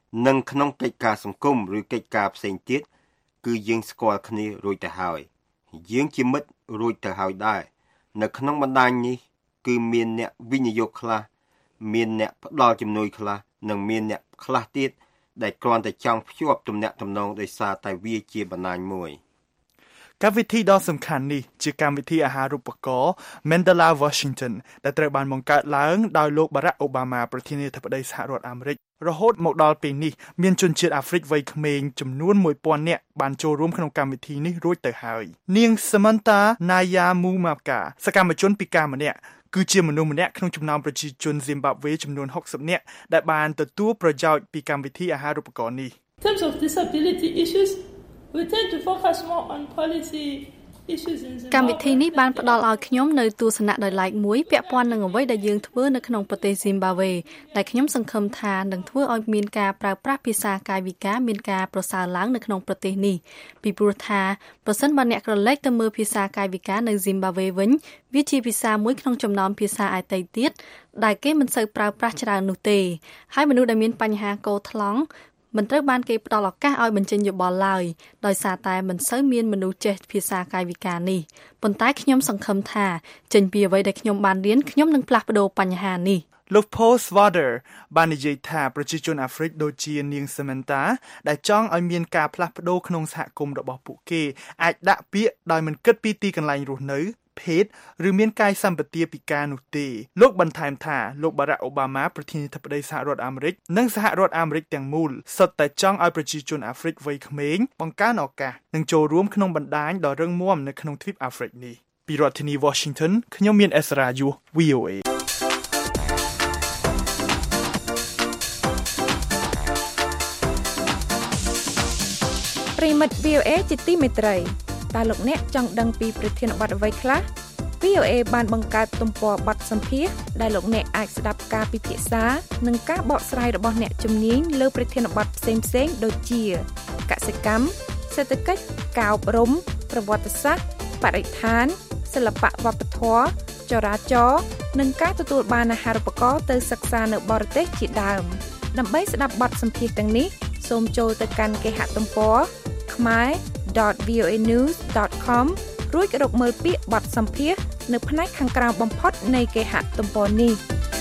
និងក្នុងកិច្ចការសង្គមឬកិច្ចការផ្សេងទៀតគឺយើងស្គាល់គ្នារួចទៅហើយយើងជាមិត្តរួចទៅហើយដែរនៅក្នុងបណ្ដាញនេះគឺមានអ្នកវិនិយោគខ្លះមានអ្នកផ្ដល់ជំនួយខ្លះនិងមានអ្នកខ្លះទៀតដែលគ្រាន់តែចង់ភ្ជាប់ទំនាក់ទំនងដោយសារតែវាជាបណ្ដាញមួយកម្មវិធីដ៏សំខាន់នេះជាកម្មវិធីអាហារូបករណ៍ Mandela Washington ដែលត្រូវបានបង្កើតឡើងដោយលោក Barack Obama ប្រធានាធិបតីសហរដ្ឋអាមេរិករហូតមកដល់ពេលនេះមានជនជាតិអាហ្វ្រិកវ័យក្មេងចំនួនមួយពាន់នាក់បានចូលរួមក្នុងកម្មវិធីនេះរួចទៅហើយនាង Samantha Nyamumaka សកម្មជនពិការម្នាក់គឺជាមនុស្សម្នាក់ក្នុងចំណោមប្រជាជន Zimbabwe ចំនួនหกสิบនាក់ដែលបានទទួលប្រយោជន៍ពីកម្មវិធីអាហារូបករណ៍នេះ In terms of disability issues, we tend to focus more on policy issues in Zimbabwe. កម្មវិធីនេះបានផ្ដល់ឲ្យខ្ញុំនៅទស្សនៈដោយឡែកមួយពាក់ព័ន្ធនឹងអ្វីដែលយើងធ្វើនៅក្នុងប្រទេស Zimbabwe ដែលខ្ញុំសង្ឃឹមថានឹងធ្វើឲ្យមានការប្រើប្រាស់ភាសាកាយវិការមានការប្រសើរឡើងនៅក្នុងប្រទេសនេះពីព្រោះថាប្រសិនបើអ្នកក្រឡេកទៅមើលភាសាកាយវិការនៅ Zimbabwe វិញវាជាភាសាមួយក្នុងចំណោមភាសាឯតីទៀតដែលគេមិនសូវប្រើប្រាស់ច្រើននោះទេហើយមនុស្សដែលមានបញ្ហាកោថ្លង់មិនត្រូវបានគេផ្ដល់ឱកាសឲ្យបញ្ចេញយោបល់ឡើយដោយសារតែមិនសូវមានមនុស្សចេះភាសាកាយវិការនេះប៉ុន្តែខ្ញុំសង្ឃឹមថាចេញពីអ្វីដែលខ្ញុំបានរៀនខ្ញុំនឹងផ្លាស់ប្ដូរបញ្ហានេះលោក Paul Swader បាននិយាយថាប្រជាជនអាហ្វ្រិកដូចជានាង Samantha ដែលចង់ឲ្យមានការផ្លាស់ប្ដូរក្នុងសហគមន៍របស់ពួកគេអាចដាក់ពាក្យដោយមិនគិតពីទីកន្លែងរស់នៅភេទឬមានកាយសម្បទាពិការនោះទេលោកបន្ថែមថាលោក Barack Obama ប្រធានាធិបតីសហរដ្ឋអាមេរិកនិងសហរដ្ឋអាមេរិកទាំងមូលសុទ្ធតែចង់ឲ្យប្រជាជនអាហ្វ្រិកវ័យក្មេងបង្កើនឱកាសនិងចូលរួមក្នុងបណ្ដាញដ៏រឹងមាំនៅក្នុងទ្វីបអាហ្វ្រិកនេះពីរដ្ឋធានី Washington ខ្ញុំមានអេសរ៉ាយូ វី អូ เอប្រិមិត្ត វី អូ เอ ជាទីមេត្រីតើលោកអ្នកចង់ដឹងពីប្រធានបទអ្វីខ្លះ វី អូ เอ បានបង្កើតទំព័របទសម្ភាសន៍ដែលលោកអ្នកអាចស្ដាប់ការពិភាក្សានិងការបកស្រាយរបស់អ្នកជំនាញលើប្រធានបទផ្សេងៗដូចជាកសិកម្មសេដ្ឋកិច្ចការអប់រំប្រវត្តិសាស្ត្របរិស្ថានសិល្បៈវប្បធម៌ចរាចរណ៍និងការទទួលបានអាហារូបករណ៍ទៅសិក្សានៅបរទេសជាដើមដើម្បីស្ដាប់បទសម្ភាសន៍ទាំងនេះសូមចូលទៅកាន់គេហទំព័រ khmer dot v o a news dot com រួចរកមើលពាក្យបទសម្ភាសន៍នៅផ្នែកខាងក្រោមបំផុតនៃគេហទំព័រនេះ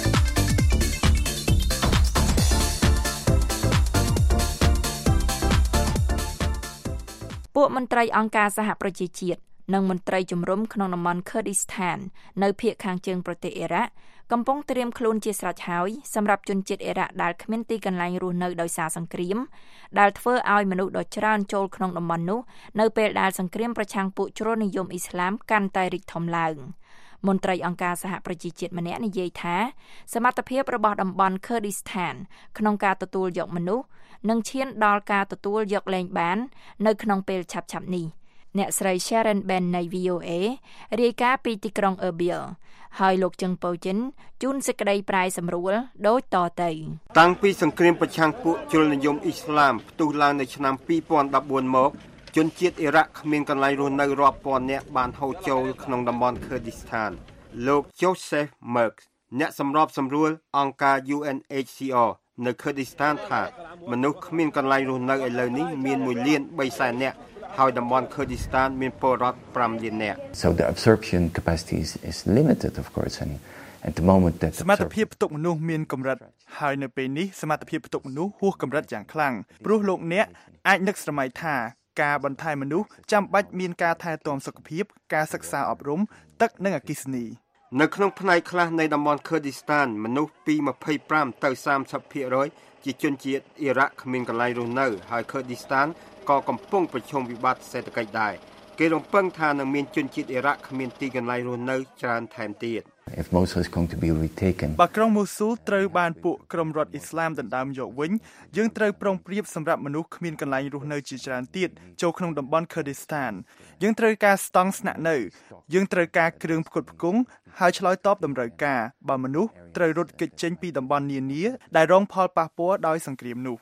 ពួកមន្ត្រីអង្គការសហប្រជាជាតិនិងមន្ត្រីជំរំក្នុងតំបន់ Kurdistan នៅភាគខាងជើងប្រទេសអ៊ីរ៉ាក់កំពុងត្រៀមខ្លួនជាស្រេចហើយសម្រាប់ជនជាតិអ៊ីរ៉ាក់ដែលគ្មានទីកន្លែងរស់នៅដោយសារសង្គ្រាមដែលធ្វើឲ្យមនុស្សដ៏ច្រើនចូលក្នុងតំបន់នោះនៅពេលដែលសង្គ្រាមប្រឆាំងពួកជ្រុលនិយមអ៊ីស្លាមកាន់តែរីកធំឡើងមន្ត្រីអង្គការសហប្រជាជាតិម្នាក់និយាយថាសមត្ថភាពរបស់តំបន់ Kurdistan ក្នុងការទទួលយកមនុស្សនឹងឈានដល់ការទទួលយកលែងបាននៅក្នុងពេលឆាប់ៗនេះអ្នកស្រី Sharon Ben នៃ វី អូ เอ រាយការណ៍ពីទីក្រុង Erbil ហើយលោកជឹងប៉ូចិនជូនសេចក្តីប្រាយសម្រួលដូចតទៅតាំងពីសង្គ្រាមប្រឆាំងពួកជ្រុលនិយមអ៊ីស្លាមផ្ទុះឡើងនៅឆ្នាំពីរពាន់ដប់បួនមកជនជាតិអ៊ីរ៉ាក់គ្មានកន្លែងរស់នៅរាប់ពាន់នាក់បានហូរចូលក្នុងតំបន់ Kurdistan លោក Joseph Merck អ្នកសម្របសម្រួលអង្គការ U N H C R នៅ Kurdistan ថាមនុស្សគ្មានកន្លែងរស់នៅឥឡូវនេះមានមួយលានបីសែននាក់ហើយតំបន់ Kurdistan មានពលរដ្ឋប្រាំលាននាក់ So the absorption capacity is, is limited of course and at the moment that សមត្ថភាពផ្ទុកមនុស្សមានកម្រិតហើយនៅពេលនេះសមត្ថភាពផ្ទុកមនុស្សហួសកម្រិតយ៉ាងខ្លាំងព្រោះលោកអ្នកអាចនឹកស្រមៃថាការបន្ថែមមនុស្សចាំបាច់មានការថែទាំសុខភាពការសិក្សាអប់រំទឹកនិងអគ្គិសនីនៅក្នុងផ្នែកខ្លះនៃតំបន់ Kurdistan មនុស្សពីម្ភៃប្រាំទៅសាមសិបភាគរយជាជនជាតិអ៊ីរ៉ាក់គ្មានកន្លែងរស់នៅហើយ Kurdistan ក៏កំពុងប្រឈមវិបត្តិសេដ្ឋកិច្ចដែរគេរំពឹងថានឹងមានជនជាតិអ៊ីរ៉ាក់គ្មានទីកន្លែងរស់នៅច្រើនថែមទៀត If Mosul is going to be retaken បើក្រុង Mosul ត្រូវបានពួកក្រុមរដ្ឋអ៊ីស្លាមដណ្ដើមយកវិញយើងត្រូវប្រុងប្រៀបសម្រាប់មនុស្សគ្មានកន្លែងរស់នៅជាច្រើនទៀតចូលក្នុងតំបន់ Kurdistan យើងត្រូវការស្តង់ស្នាក់នៅយើងត្រូវការគ្រឿងផ្គត់ផ្គង់ហើយឆ្លើយតបតម្រូវការបើមនុស្សត្រូវរត់គេចចេញពីតំបន់នានាដែលរងផលប៉ះពាល់ដោយសង្គ្រាមនោះ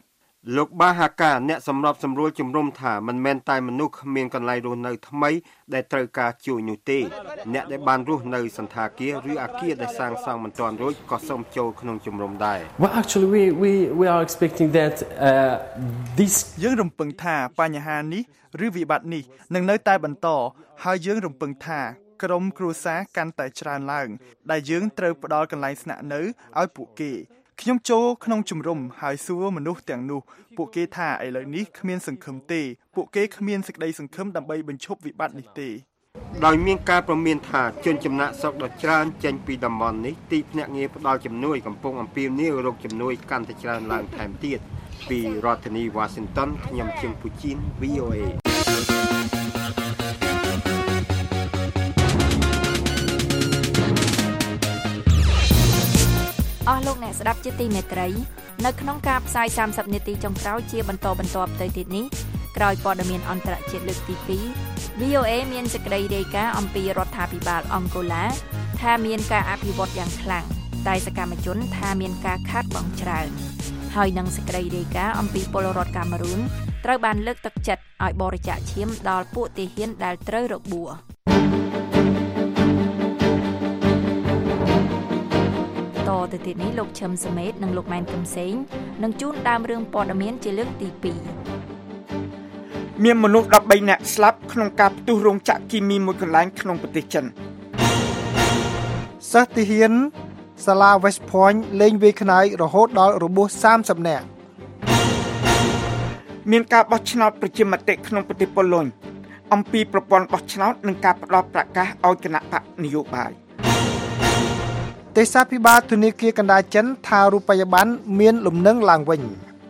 លោកបាហាកាអ្នកសម្របសម្រួលជំរុំថាមិនមែនតែមនុស្សគ្មានកន្លែងរស់នៅថ្មីដែលត្រូវការជួយនោះទេអ្នកដែលបានរស់នៅសន្តាគារឬអគារដែលសាងសង់មិនទាន់រួចក៏សូមចូលក្នុងជំរុំដែរ Well actually we we we are expecting that uh this យើងរំពឹងថាបញ្ហានេះឬវិបត្តិនេះនឹងនៅតែបន្តហើយយើងរំពឹងថាក្រុមគ្រួសារកាន់តែច្រើនឡើងដែលយើងត្រូវផ្ដល់កន្លែងស្នាក់នៅឲ្យពួកគេខ្ញុំចូលក្នុងជំរំហើយសួរមនុស្សទាំងនោះពួកគេថាឥឡូវនេះគ្មានសង្ឃឹមទេពួកគេគ្មានសេចក្តីសង្ឃឹមដើម្បីបញ្ឈប់វិបត្តិនេះទេដោយមានការប្រមានថាជនចំណាក់ស្រុកដ៏ច្រើនចេញពីតំបន់នេះទីភ្នាក់ងារផ្ដល់ជំនួយកំពុងអំពាវនាវរកជំនួយកាន់តែច្រើនឡើងថែមទៀតពីរដ្ឋធានី Washington ខ្ញុំជឹងពូជីន វី អូ เอអស់លោកអ្នកស្ដាប់ជាទីមេត្រីនៅក្នុងការផ្សាយសាមសិបនាទីចុងក្រោយជាបន្តបន្ទាប់ទៅទៀតនេះក្រោយព័ត៌មានអន្តរជាតិលើកទីពីរ វី អូ เอ មានសេចក្តីរាយការណ៍អំពីរដ្ឋាភិបាលអង់ហ្គោឡាថាមានការអភិវឌ្ឍយ៉ាងខ្លាំងតែសកម្មជនថាមានការខាតបង់ច្រើនហើយនឹងសេចក្តីរាយការណ៍អំពីពលរដ្ឋកាមេរូនត្រូវបានលើកទឹកចិត្តឲ្យបរិច្ចាគឈាមដល់ពួកទាហានដែលត្រូវរបួសតទៅទៀតនេះលោកឈឹមសមេតនិងលោកម៉ែនកំសែងនឹងជួនដើមរឿងព័ត៌មានជាលើកទីពីរមានមនុស្សដប់បីនាក់ស្លាប់ក្នុងការផ្ទុះរោងចក្រគីមីមួយកន្លែងក្នុងប្រទេសចិនសិស្សទាហានសាលា West Point លេងវាយខ្នាយរហូតដល់របួសសាមសិបនាក់មានការបោះឆ្នោតប្រជាមតិក្នុងប្រទេសប៉ូឡូញអំពីប្រព័ន្ធបោះឆ្នោតនិងការផ្ដល់ប្រកាសឲ្យគណៈបកនយោបាយទេសាភិបាលធនាគារកណ្ដាលចិនថារូបិយប័ណ្ណមានលំនឹងឡើងវិញ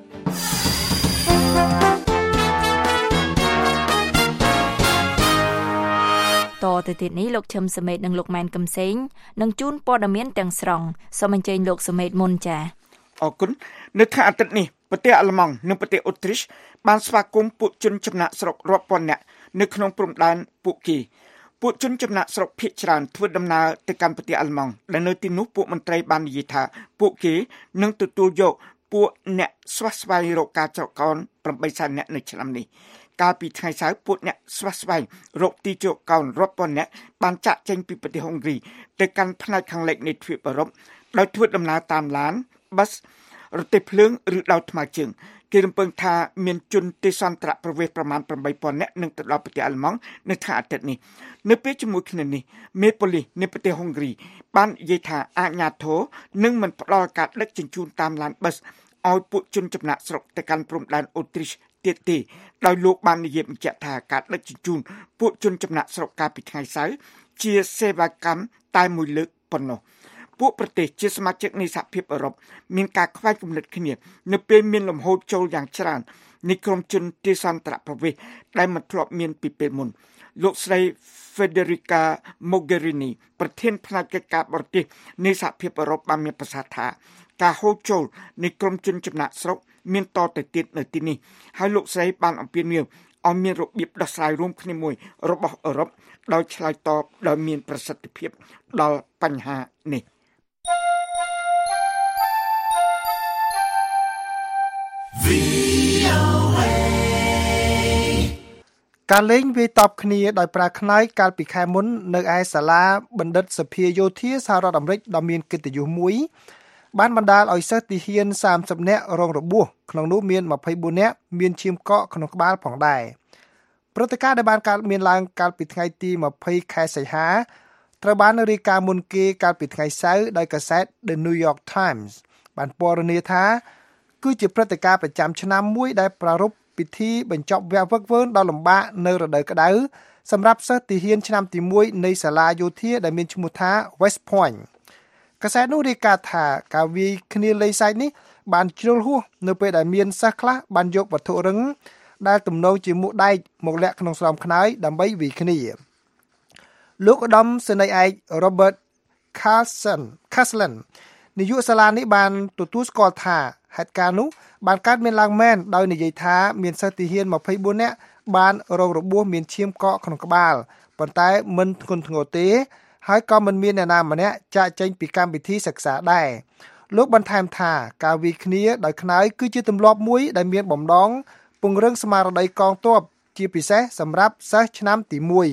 តទៅទៀតនេះលោកឈឹមសមេតនិងលោកម៉ែនកំសែងនឹងជូនព័ត៌មានទាំងស្រុងសូមអញ្ជើញលោកសមេតមុនចា៎អរគុណនៅថ្ងៃអាទិត្យនេះប្រទេសអាល្លឺម៉ង់និងប្រទេសអូទ្រីសបានស្វាគមន៍ពួកជនចំណាក់ស្រុករាប់ពាន់នាក់នៅក្នុងព្រំដែនពួកគេពួកជនចំណាក់ស្រុកភាគច្រើនធ្វើដំណើរទៅកាន់ប្រទេសអាល្លឺម៉ង់ដែលនៅទីនោះពួកមន្ត្រីបាននិយាយថាពួកគេនឹងទទួលយកពួកអ្នកស្វះស្វែងរកការចរកោនប្រាំបីសែននាក់នៅឆ្នាំនេះកាលពីថ្ងៃសៅរ៍ពួកអ្នកស្វះស្វែងរកទីជោគកោនរាប់ពាន់នាក់បានចាក់ចេញពីប្រទេសហុងគ្រីទៅកាន់ផ្នែកខាងលិចនៃទ្វីបអឺរ៉ុបដោយធ្វើដំណើរតាមឡានប៊ាសរទេះភ្លើងឬដោយថ្មើរជើងគេរំពឹងថាមានជនទេសន្តរប្រវេសប្រមាណប្រាំបីពាន់នាក់នឹងទៅដល់ប្រទេសអាល្លឺម៉ង់នៅថ្ងៃអាទិត្យនេះនៅពេលជាមួយគ្នានេះមេប៉ូលីសនៃប្រទេសហុងគ្រីបាននិយាយថាអាជ្ញាធរនឹងមិនផ្ដល់ការដឹកជញ្ជូនតាមឡានប៊ាសឲ្យពួកជនចំណាក់ស្រុកទៅកាន់ព្រំដែនអូទ្រីសទៀតទេដោយលោកបាននិយាយបញ្ជាក់ថាការដឹកជញ្ជូនពួកជនចំណាក់ស្រុកកាលពីថ្ងៃសៅរ៍ជាសេវាកម្មតែមួយលើកប៉ុណ្ណោះពួកប្រទេសជាសមាជិកនៃសហភាពអឺរ៉ុបមានការខ្វែងគំនិតគ្នានៅពេលមានលំហូរចូលយ៉ាងច្រើននៃក្រុមជនទេសន្តរប្រវេសដែលមិនធ្លាប់មានពីពេលមុនលោកស្រី Federica Mogherini ប្រធានផ្នែកកិច្ចការបរទេសនៃសហភាពអឺរ៉ុបបានមានប្រសាសន៍ថាការហូរចូលនៃក្រុមជនចំណាក់ស្រុកមានតទៅទៀតនៅទីនេះហើយលោកស្រីបានអំពាវនាវឲ្យមានរបៀបដោះស្រាយរួមគ្នាមួយរបស់អឺរ៉ុបដោយឆ្លើយតបដោយមានប្រសិទ្ធភាពដល់បញ្ហានេះការលេងវាយតប់គ្នាដោយប្រើខ្នើយកាលពីខែមុននៅឯសាលាបណ្ឌិតសភាយោធាសហរដ្ឋអាមេរិកដ៏មានកិត្តិយសមួយបានបណ្ដាលឲ្យសិស្សទាហានសាមសិបនាក់រងរបួសក្នុងនោះមានម្ភៃបួននាក់មានឈាមកកក្នុងក្បាលផងដែរព្រឹត្តិការណ៍ដែលបានកើតមានឡើងកាលពីថ្ងៃទីម្ភៃខែសីហាត្រូវបានរាយការណ៍មុនគេកាលពីថ្ងៃសៅរ៍ដោយកាសែត The New York Times បានពណ៌នាថាគឺជាព្រឹត្តិការណ៍ប្រចាំឆ្នាំមួយដែលប្រារព្ធពិធីបញ្ចប់វគ្គហ្វឹកហ្វឺនដ៏លំបាកនៅរដូវក្តៅសម្រាប់សិស្សទាហានឆ្នាំទីមួយនៃសាលាយោធាដែលមានឈ្មោះថា West Point កាសែតនោះរាយការណ៍ថាការវាយគ្នាលេងសើចនេះបានជ្រុលហួសនៅពេលដែលមានសិស្សខ្លះបានយកវត្ថុរឹងដែលទំនងជាមួកដែកមកលាក់ក្នុងស្រោមខ្នើយដើម្បីវាយគ្នាលោកឧត្តមសេនីយ៍ឯក Robert Carlson Caslen នាយកសាលានេះបានទទួលស្គាល់ថាហេតុការណ៍នោះបានកើតមានឡើងមែនដោយនិយាយថាមានសិស្សទាហានម្ភៃបួននាក់បានរងរបួសមានឈាមកកក្នុងក្បាលប៉ុន្តែមិនធ្ងន់ធ្ងរទេហើយក៏មិនមានអ្នកណាម្នាក់ចាកចេញពីកម្មវិធីសិក្សាដែរលោកបន្ថែមថាការវាយគ្នាដោយខ្នើយគឺជាទម្លាប់មួយដែលមានបំណងពង្រឹងស្មារតីកងទ័ពជាពិសេសសម្រាប់សិស្សឆ្នាំទីមួយ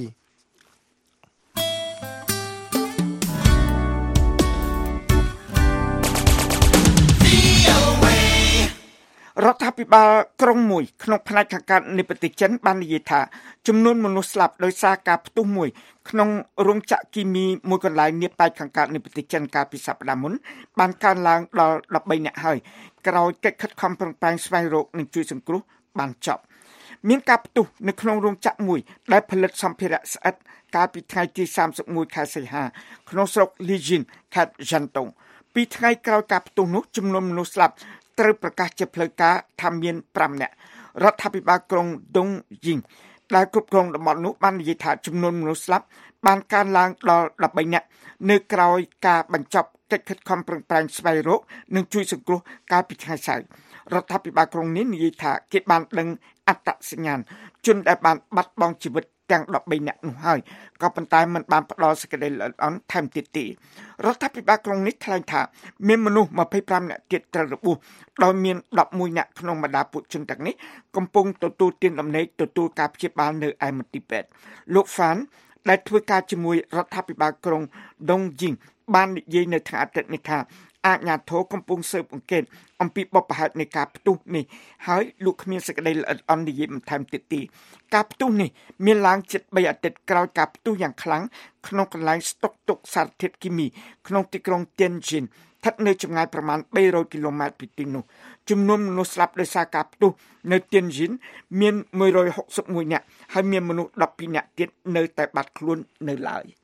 រដ្ឋាភិបាលក្រុងមួយក្នុងផ្នែកខាងកើតនៃប្រទេសចិនបាននិយាយថាចំនួនមនុស្សស្លាប់ដោយសារការផ្ទុះមួយក្នុងរោងចក្រគីមីមួយកន្លែងនាប៉ែកខាងកើតនៃប្រទេសចិនកាលពីសប្តាហ៍មុនបានកើនឡើងដល់ដប់បីនាក់ហើយក្រោយកិច្ចខិតខំប្រឹងប្រែងស្វែងរកនិងជួយសង្គ្រោះបានចប់មានការផ្ទុះនៅក្នុងរោងចក្រមួយដែលផលិតសម្ភារៈស្អិតកាលពីថ្ងៃទីសាមសិបមួយខែសីហាក្នុងស្រុកលីជីនខេត្តយ៉ាន់តុងពីថ្ងៃក្រោយការផ្ទុះនោះចំនួនមនុស្សស្លាប់ត្រូវប្រកាសជាផ្លូវការថាមានប្រាំនាក់រដ្ឋាភិបាលក្រុងដុងយីងដែលគ្រប់គ្រងតំបន់នោះបាននិយាយថាចំនួនមនុស្សស្លាប់បានកើនឡើងដល់ដប់បីនាក់នៅក្រោយការបញ្ចប់កិច្ចខិតខំប្រឹងប្រែងស្វែងរកនិងជួយសង្គ្រោះកាលពីថ្ងៃសៅរ៍រដ្ឋាភិបាលក្រុងនេះនិយាយថាគេបានដឹងអត្តសញ្ញាណជនដែលបានបាត់បង់ជីវិតទាំងដប់បីនាក់នោះហើយក៏ប៉ុន្តែมันបានផ្ដល់សេចក្តីល្អិតល្អន់ថែមទៀតទេរដ្ឋាភិបាលក្រុងនេះថ្លែងថាមានមនុស្សยี่สิบห้าនាក់ទៀតត្រូវរបួសដោយមានដប់មួយនាក់ក្នុងបរិយាពួកជនទាំងនេះកំពុងទទួលទានដំណេកទទួលការព្យាបាលនៅឯមន្ទីរពេទ្យលោកហ្វានដែលធ្វើការជាមួយរដ្ឋាភិបាលក្រុងដុងយីងបាននិយាយនៅថ្ងៃអាទិត្យនេះថាអាជ្ញាធរកំពុងស៊ើបអង្កេតអំពីបទប្រហែសនៃការផ្ទុះនេះហើយលោកគ្មានសេចក្តីល្អិតល្អន់និយាយបន្ថែមទៀតទេការផ្ទុះនេះមានឡើងជិតបីអាទិត្យក្រោយការផ្ទុះយ៉ាងខ្លាំងក្នុងកន្លែងស្តុកទុកសារធាតុគីមីក្នុងទីក្រុងទៀនជីនស្ថិតនៅចម្ងាយប្រមាណបីរយគីឡូម៉ែត្រពីទីនោះចំនួនមនុស្សស្លាប់ដោយសារការផ្ទុះនៅទៀនជីនមានមួយរយហុកសិបមួយនាក់ហើយមានមនុស្សដប់ពីរនាក់ទៀតនៅតែបាត់ខ្លួននៅឡើយ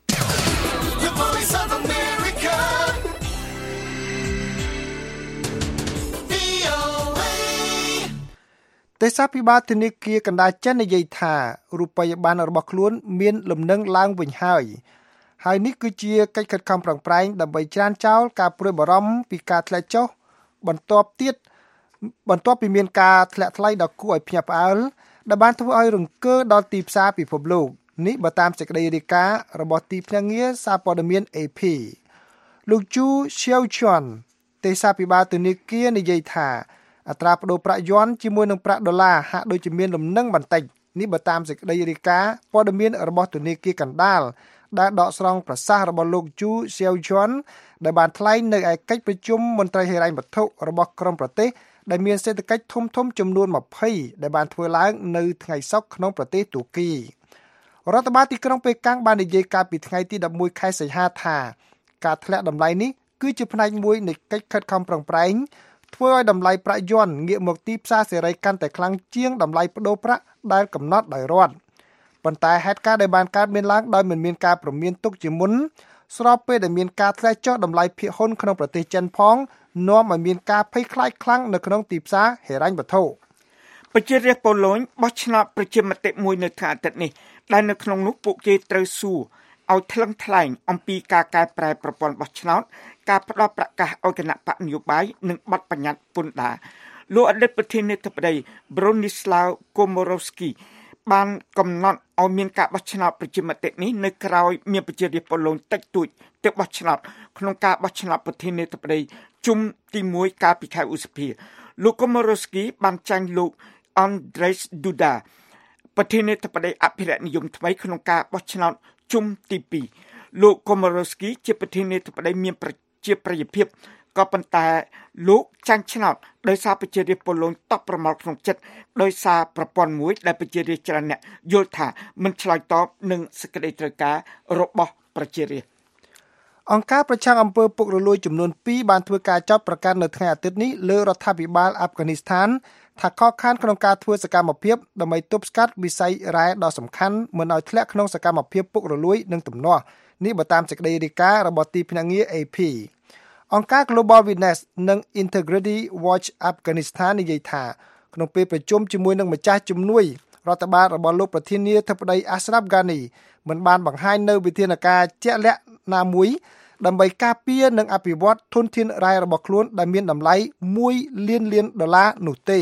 ទេសាភិបាលធនាគារកណ្ដាលចិននិយាយថារូបិយប័ណ្ណរបស់ខ្លួនមានលំនឹងឡើងវិញហើយហើយនេះគឺជាកិច្ចខិតខំប្រឹងប្រែងដើម្បីច្រានចោលការព្រួយបារម្ភពីការធ្លាក់ចុះបន្ទាប់ទៀតបន្ទាប់ពីមានការធ្លាក់ថ្លៃដ៏គួរឲ្យភ្ញាក់ផ្អើលដែលបានធ្វើឲ្យរង្គើដល់ទីផ្សារពិភពលោកនេះបើតាមសេចក្តីរាយការណ៍របស់ទីភ្នាក់ងារសារព័ត៌មាន เอ พี លោកជូឈៀវឈွန်ទេសាភិបាលធនាគារនិយាយថាអត្រាប្តូរប្រាក់យួនជាមួយនឹងប្រាក់ដុល្លារហាក់ដូចជាមានលំនឹងបន្តិចនេះបើតាមសេចក្តីរាយការណ៍ព័ត៌មានរបស់ធនាគារកណ្ដាលដែលដកស្រង់ប្រសាសន៍របស់លោកជូស៊ៀវឈွန်ដែលបានថ្លែងនៅឯកិច្ចប្រជុំមន្ត្រីហិរញ្ញវត្ថុរបស់ក្រុមប្រទេសដែលមានសេដ្ឋកិច្ចធំធំចំនួនยี่สิบដែលបានធ្វើឡើងនៅថ្ងៃសុក្រក្នុងប្រទេសទូគីរដ្ឋបាលទីក្រុងប៉េកាំងបាននិយាយកាលពីថ្ងៃទីដប់មួយខែសីហាថាការធ្លាក់តម្លៃនេះគឺជាផ្នែកមួយនៃកិច្ចខិតខំប្រឹងប្រែងធ្វើឲ្យតម្លៃប្រាក់យួនងាកមកទីផ្សារសេរីកាន់តែខ្លាំងជាងតម្លៃប្តូរប្រាក់ដែលកំណត់ដោយរដ្ឋប៉ុន្តែហេតុការណ៍ដែលបានកើតមានឡើងដោយមិនមានការព្រមានទុកជាមុនស្របពេលដែលមានការធ្លាក់ចុះតម្លៃភាគហ៊ុនក្នុងប្រទេសចិនផងនាំឲ្យមានការភ័យខ្លាចខ្លាំងនៅក្នុងទីផ្សារហិរញ្ញវត្ថុប្រជារាស្ត្រប៉ូឡូញបោះឆ្នោតប្រជាមតិមួយនៅថ្ងៃអាទិត្យនេះដែលនៅក្នុងនោះពួកគេត្រូវសួរឲ្យថ្លឹងថ្លែងអំពីការកែប្រែប្រព័ន្ធបោះឆ្នោតការផ្ដល់ប្រកាសឲ្យគណៈបកនយោបាយនិងបទបញ្ញត្តិពន្ធដារលោកអតីតប្រធានាធិបតី Bronislaw Komorowski បានកំណត់ឲ្យមានការបោះឆ្នោតប្រជាមតិនេះនៅក្រៅមានប្រជារាស្ត្រប៉ូឡូញតិចតួចទៅបោះឆ្នោតក្នុងការបោះឆ្នោតប្រធានាធិបតីជុំទីមួយកាលពីខែឧសភាលោក Komorowski បានចាញ់លោក Andrzej Duda ប្រធានាធិបតីអភិរក្សនិយមថ្មីក្នុងការបោះឆ្នោតជុំទីពីរលោក Komorowski ជាប្រធានាធិបតីមានប្រជាប្រិយភាពក៏ប៉ុន្តែលោកចាញ់ឆ្នោតដោយសារប្រជារាស្ត្រប៉ូឡូញតបប្រមល់ក្នុងចិត្តដោយសារប្រព័ន្ធមួយដែលប្រជារាស្ត្រច្រើនអ្នកយល់ថាមិនឆ្លើយតបនឹងសេចក្តីត្រូវការរបស់ប្រជារាស្ត្រអង្គការប្រឆាំងអំពើពុករលួយចំនួនពីរបានធ្វើការចាប់ប្រកាន់នៅថ្ងៃអាទិត្យនេះលើរដ្ឋាភិបាលអាហ្វហ្គានីស្ថានថាខកខានក្នុងការធ្វើសកម្មភាពដើម្បីទប់ស្កាត់វិស័យរ៉ែដ៏សំខាន់មិនឲ្យធ្លាក់ក្នុងសកម្មភាពពុករលួយនិងទំនាស់នេះបើតាមសេចក្តីរាយការណ៍របស់ទីភ្នាក់ងារ เอ พี អង្គការ Global Witness និង Integrity Watch Afghanistan និយាយថាក្នុងពេលប្រជុំជាមួយនឹងម្ចាស់ជំនួយរដ្ឋបាលរបស់លោកប្រធានាធិបតី Ashraf Ghani មិនបានបង្ហាញនៅវិធានការជាក់លាក់ណាមួយដើម្បីការពារនិងអភិវឌ្ឍធនធានរ៉ែរបស់ខ្លួនដែលមានតម្លៃមួយលានលានដុល្លារនោះទេ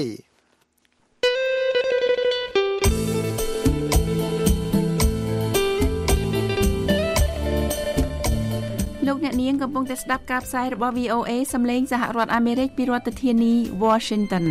លោកអ្នកនាងងកំពុងតែស្ដាប់ការផ្សាយរបស់ វី អូ เอ សំឡេងសហរដ្ឋអាមេរិកពីរដ្ឋធានី Washington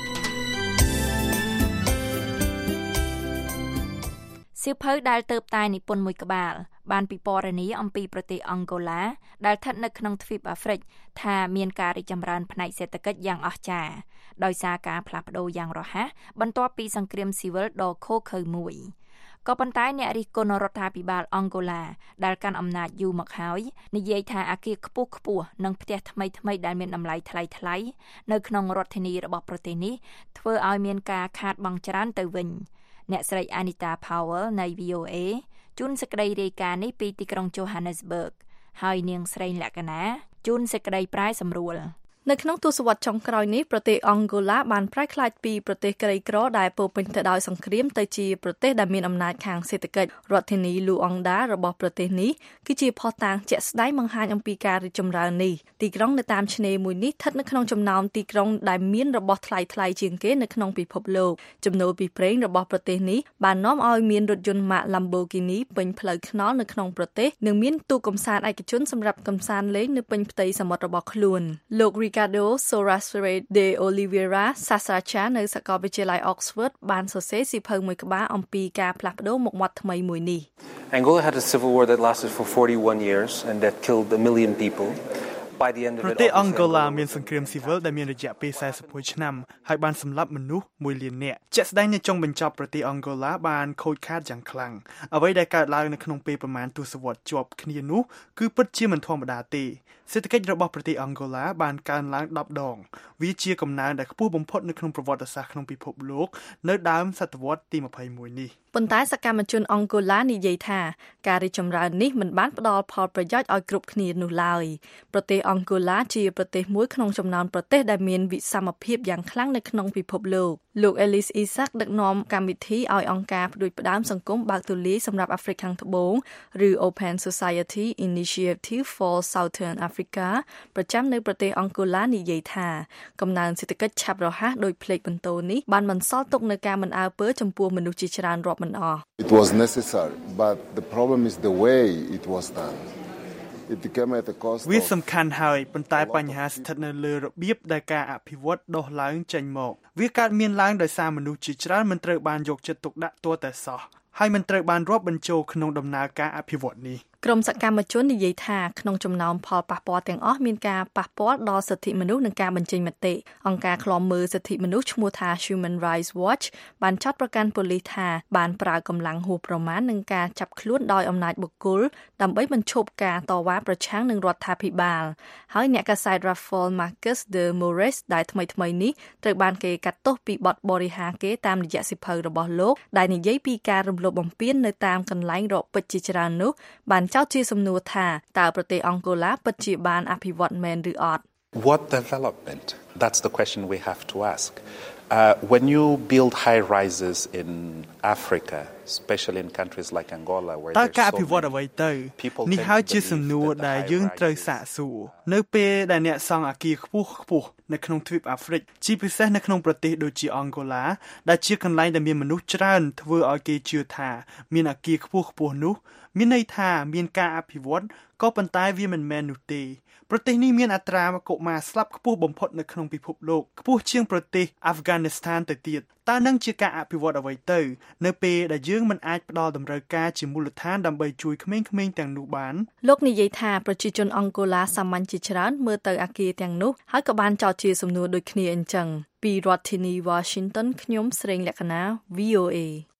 សៀវភៅដែលទៅតែនិពន្ធមួយក្បាលបានពិពណ៌នាអំពីប្រទេសអង់ហ្គោឡាដែលស្ថិតនៅក្នុងទ្វីបអាហ្វ្រិកថាមានការរីកចម្រើនផ្នែកសេដ្ឋកិច្ចយ៉ាងអស្ចារ្យដោយសារការផ្លាស់ប្ដូរយ៉ាងរហ័សបន្ទាប់ពីសង្គ្រាមស៊ីវិលដ៏ឃោរឃៅមួយក៏ប៉ុន្តែអ្នករិះគន់រដ្ឋាភិបាលអង់ហ្គោឡាដែលកាន់អំណាចយូរមកហើយនិយាយថាអគារខ្ពស់ខ្ពស់និងផ្ទះថ្មីថ្មីដែលមានតម្លៃថ្លៃថ្លៃនៅក្នុងរដ្ឋធានីរបស់ប្រទេសនេះធ្វើឲ្យមានការខាតបង់ច្រើនទៅវិញអ្នកស្រី Anita Powell នៃ វី អូ เอ ជួនសេចក្តីរាយការណ៍នេះពីទីក្រុង Johannesburg ហើយនាងស្រីលក្ខណាជួនសេចក្តីប្រែសម្រួលនៅក្នុងទសវត្សរ៍ចុងក្រោយនេះប្រទេសអង់ហ្គោឡាបានប្រែក្លាយពីប្រទេសក្រីក្រដែលពោរពេញទៅដោយសង្គ្រាមទៅជាប្រទេសដែលមានអំណាចខាងសេដ្ឋកិច្ចរដ្ឋធានីលូអង់ដារបស់ប្រទេសនេះគឺជាភស្តុតាងជាក់ស្ដែងបង្ហាញអំពីការរីកចម្រើននេះទីក្រុងនៅតាមឆ្នេរមួយនេះស្ថិតនៅក្នុងចំណោមទីក្រុងដែលមានរបស់ថ្លៃថ្លៃជាងគេនៅក្នុងពិភពលោកចំណូលពីប្រេងរបស់ប្រទេសនេះបាននាំឲ្យមានរថយន្តម៉ាក Lamborghini ពេញផ្លូវថ្នល់នៅក្នុងប្រទេសនិងមានទូកកម្សាន្តឯកជនសម្រាប់កម្សាន្តលេងនៅពេញផ្ទៃសមុទ្ររបស់ខ្លួនលោក Ricardo Sorastre de Oliveira សាស្ត្រាចារ្យនៅសាកលវិទ្យាល័យ Oxford បានសរសេរសៀវភៅមួយក្បាលអំពីការផ្លាស់ប្ដូរមុខមាត់ថ្មីមួយនេះ Angola had a civil war that lasted for forty-one years and that killed a million people ប្រទេសអង់ហ្គោឡាមានសង្គ្រាមស៊ីវិលដែលមានរយៈពេលสี่สิบមួយឆ្នាំហើយបានសម្លាប់មនុស្សមួយលាននាក់ជាក់ស្ដែងនៅចុងបញ្ចប់ប្រទេសអង់ហ្គោឡាបានខូចខាតយ៉ាងខ្លាំងអ្វីដែលកើតឡើងនៅក្នុងពេលប្រមាណទសវត្សរ៍ជាប់គ្នានោះគឺពិតជាមិនធម្មតាទេសេដ្ឋកិច្ចរបស់ប្រទេសអង់ហ្គោឡាបានកើនឡើងដប់ដងវាជាកំណើនដែលខ្ពស់បំផុតនៅក្នុងប្រវត្តិសាស្ត្រក្នុងពិភពលោកនៅដើមសតវត្សរ៍ទីยี่สิบเอ็ดនេះប៉ុន្តែសកម្មជនអង់ហ្គោឡានិយាយថាការរីកចម្រើននេះមិនបានផ្ដល់ផលប្រយោជន៍ឲ្យគ្រប់គ្នានោះឡើយប្រទេសអង់ហ្គោឡាជាប្រទេសមួយក្នុងចំណោមប្រទេសដែលមានវិសមភាពយ៉ាងខ្លាំងនៅក្នុងពិភពលោកលោក Ellis Isaac ដឹកនាំកម្មវិធីឲ្យអង្គការផ្ដួចផ្ដើមសង្គមបើកទូលាយសម្រាប់អាហ្វ្រិកខាងត្បូងឬ Open Society Initiative for Southern Africa ប្រចាំនៅប្រទេសអង់ហ្គោឡានិយាយថាកំណើនសេដ្ឋកិច្ចឆាប់រហ័សដោយផ្លេកបន្ទោនេះបានបន្សល់ទុកនូវការមិនអើពើចំពោះមនុស្សជាច្រើនរាប់មិនអស់ It was necessary but the problem is the way it was done It became at the cost វាសំខាន់ហើយប៉ុន្តែបញ្ហាស្ថិតនៅលើរបៀបដែលការអភិវឌ្ឍដុះឡើងចេញមកវាកើតមានឡើងដោយសារមនុស្សជាច្រើនមិនត្រូវបានយកចិត្តទុកដាក់ទាល់តែសោះហើយមិនត្រូវបានរាប់បញ្ចូលក្នុងដំណើរការអភិវឌ្ឍនេះក្រុមសកម្មជននិយាយថាក្នុងចំណោមផលប៉ះពាល់ទាំងអស់មានការប៉ះពាល់ដល់សិទ្ធិមនុស្សនិងការបញ្ចេញមតិអង្គការឃ្លាំមើលសិទ្ធិមនុស្សឈ្មោះថា Human Rights Watch បានចាត់ប្រកាន់ប៉ូលីសថាបានប្រើកម្លាំងហួសប្រមាណនិងការចាប់ខ្លួនដោយអំណាចបុគ្គលដើម្បីបញ្ឈប់ការតវ៉ាប្រឆាំងនឹងរដ្ឋាភិបាលហើយអ្នកកាសែត Rafael Marques de Moraes ដែលថ្មីថ្មីនេះត្រូវបានគេកាត់ទោសពីបទបរិហាគេតាមរយៈសៀវភៅរបស់លោកដែលនិយាយពីការរំលោភបំពាននៅតាមកន្លែងរកពេជ្រជាច្រើននោះបានចោទជាសំណួរថាតើប្រទេសអង់ហ្គោឡាពិតជាបានអភិវឌ្ឍមែនឬអត់ What development? That's the question we have to ask. Uh, when you build high rises in Africa, especially in countries like Angola where there's so many people នេះហើយជាសំណួរដែលយើងត្រូវសាកសួរនៅពេលដែលអ្នកសង់អគារខ្ពស់ខ្ពស់នៅក្នុងទ្វីបអាហ្វ្រិកជាពិសេសនៅក្នុងប្រទេសដូចជាអង់ហ្គោឡាដែលជាកន្លែងដែលមានមនុស្សច្រើនធ្វើឲ្យគេជឿថាមានអគារខ្ពស់ខ្ពស់នោះមានន័យថាមានការអភិវឌ្ឍក៏ប៉ុន្តែវាមិនមែននោះទេប្រទេសនេះមានអត្រាកុមារស្លាប់ខ្ពស់បំផុតនៅក្នុងពិភពលោកខ្ពស់ជាងប្រទេសអាហ្វហ្គានីស្ថានទៅទៀតតើនឹងជាការអភិវឌ្ឍអ្វីទៅនៅពេលដែលយើងមិនអាចផ្ដល់តម្រូវការជាមូលដ្ឋានដើម្បីជួយក្មេងៗទាំងនោះបានលោកនិយាយថាប្រជាជនអង់ហ្គោឡាសាមញ្ញជាច្រើនមើលទៅអគារទាំងនោះហើយក៏បានចោទជាសំណួរដូចគ្នាអញ្ចឹងពីរដ្ឋធានី Washington ខ្ញុំស្រីលក្ខណា វី អូ เอ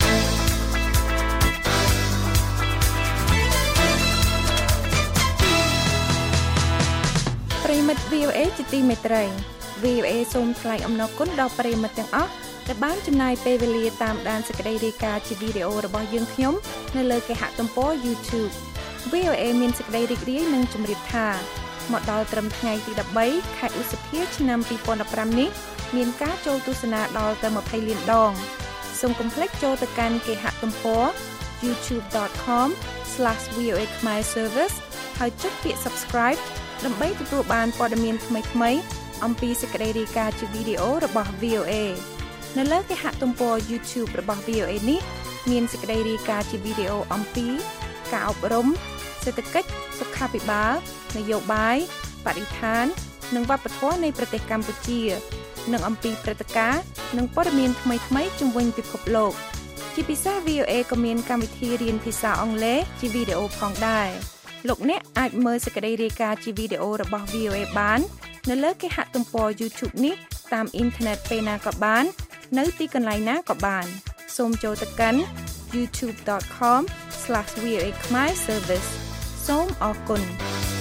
ប្រិមិត្ត វី អូ เอ ជាទីមេត្រី វី អូ เอ សូមថ្លែងអំណរគុណដល់ប្រិមិត្តទាំងអស់ដែលបានចំណាយពេលវេលាតាមដានសេចក្តីរាយការណ៍ជាវីដេអូរបស់យើងខ្ញុំនៅលើគេហទំព័រ YouTube វី អូ เอ មានសេចក្តីរីករាយនិងជម្រាបថាមកដល់ត្រឹមថ្ងៃទីដប់បីខែឧសភាឆ្នាំពីរពាន់ដប់ប្រាំនេះមានការចូលទស្សនាដល់ទៅยี่สิบលានដងសូមកុំភ្លេចចូលទៅកាន់គេហទំព័រ ยูทูบ ដอท คอม ស្លាស វី អូ เอ ខ្មែរ Service ហើយចុចពាក្យ Subscribe ដើម្បីទទួលបានព័ត៌មានថ្មីៗអំពីសេចក្តីរាយការណ៍ជាវីដេអូរបស់ វី អូ เอ នៅលើគេហទំព័រ YouTube របស់ វី អូ เอ នេះមានសេចក្តីរាយការណ៍ជាវីដេអូអំពីការអប់រំសេដ្ឋកិច្ចសុខាភិបាលនយោបាយបរិស្ថាននិងវប្បធម៌នៃប្រទេសកម្ពុជានិងអំពីព្រឹត្តិការណ៍និងព័ត៌មានថ្មីៗជុំវិញពិភពលោកជាពិសេស វី អូ เอ ក៏មានកម្មវិធីរៀនភាសាអង់គ្លេសជាវីដេអូផងដែរលោកអ្នកអាចមើលសេចក្តីរាយការណ៍ជាវីដេអូរបស់ វី អូ เอ បាននៅលើគេហទំព័រ YouTube នេះតាមអ៊ីនធឺណិតពេលណាក៏បាននៅទីកន្លែងណាក៏បានសូមចូលទៅកាន់ ยูทูบ ดอท คอม ស្លាស វី អូ เอ ខ្មែរ Service សូមអរគុណ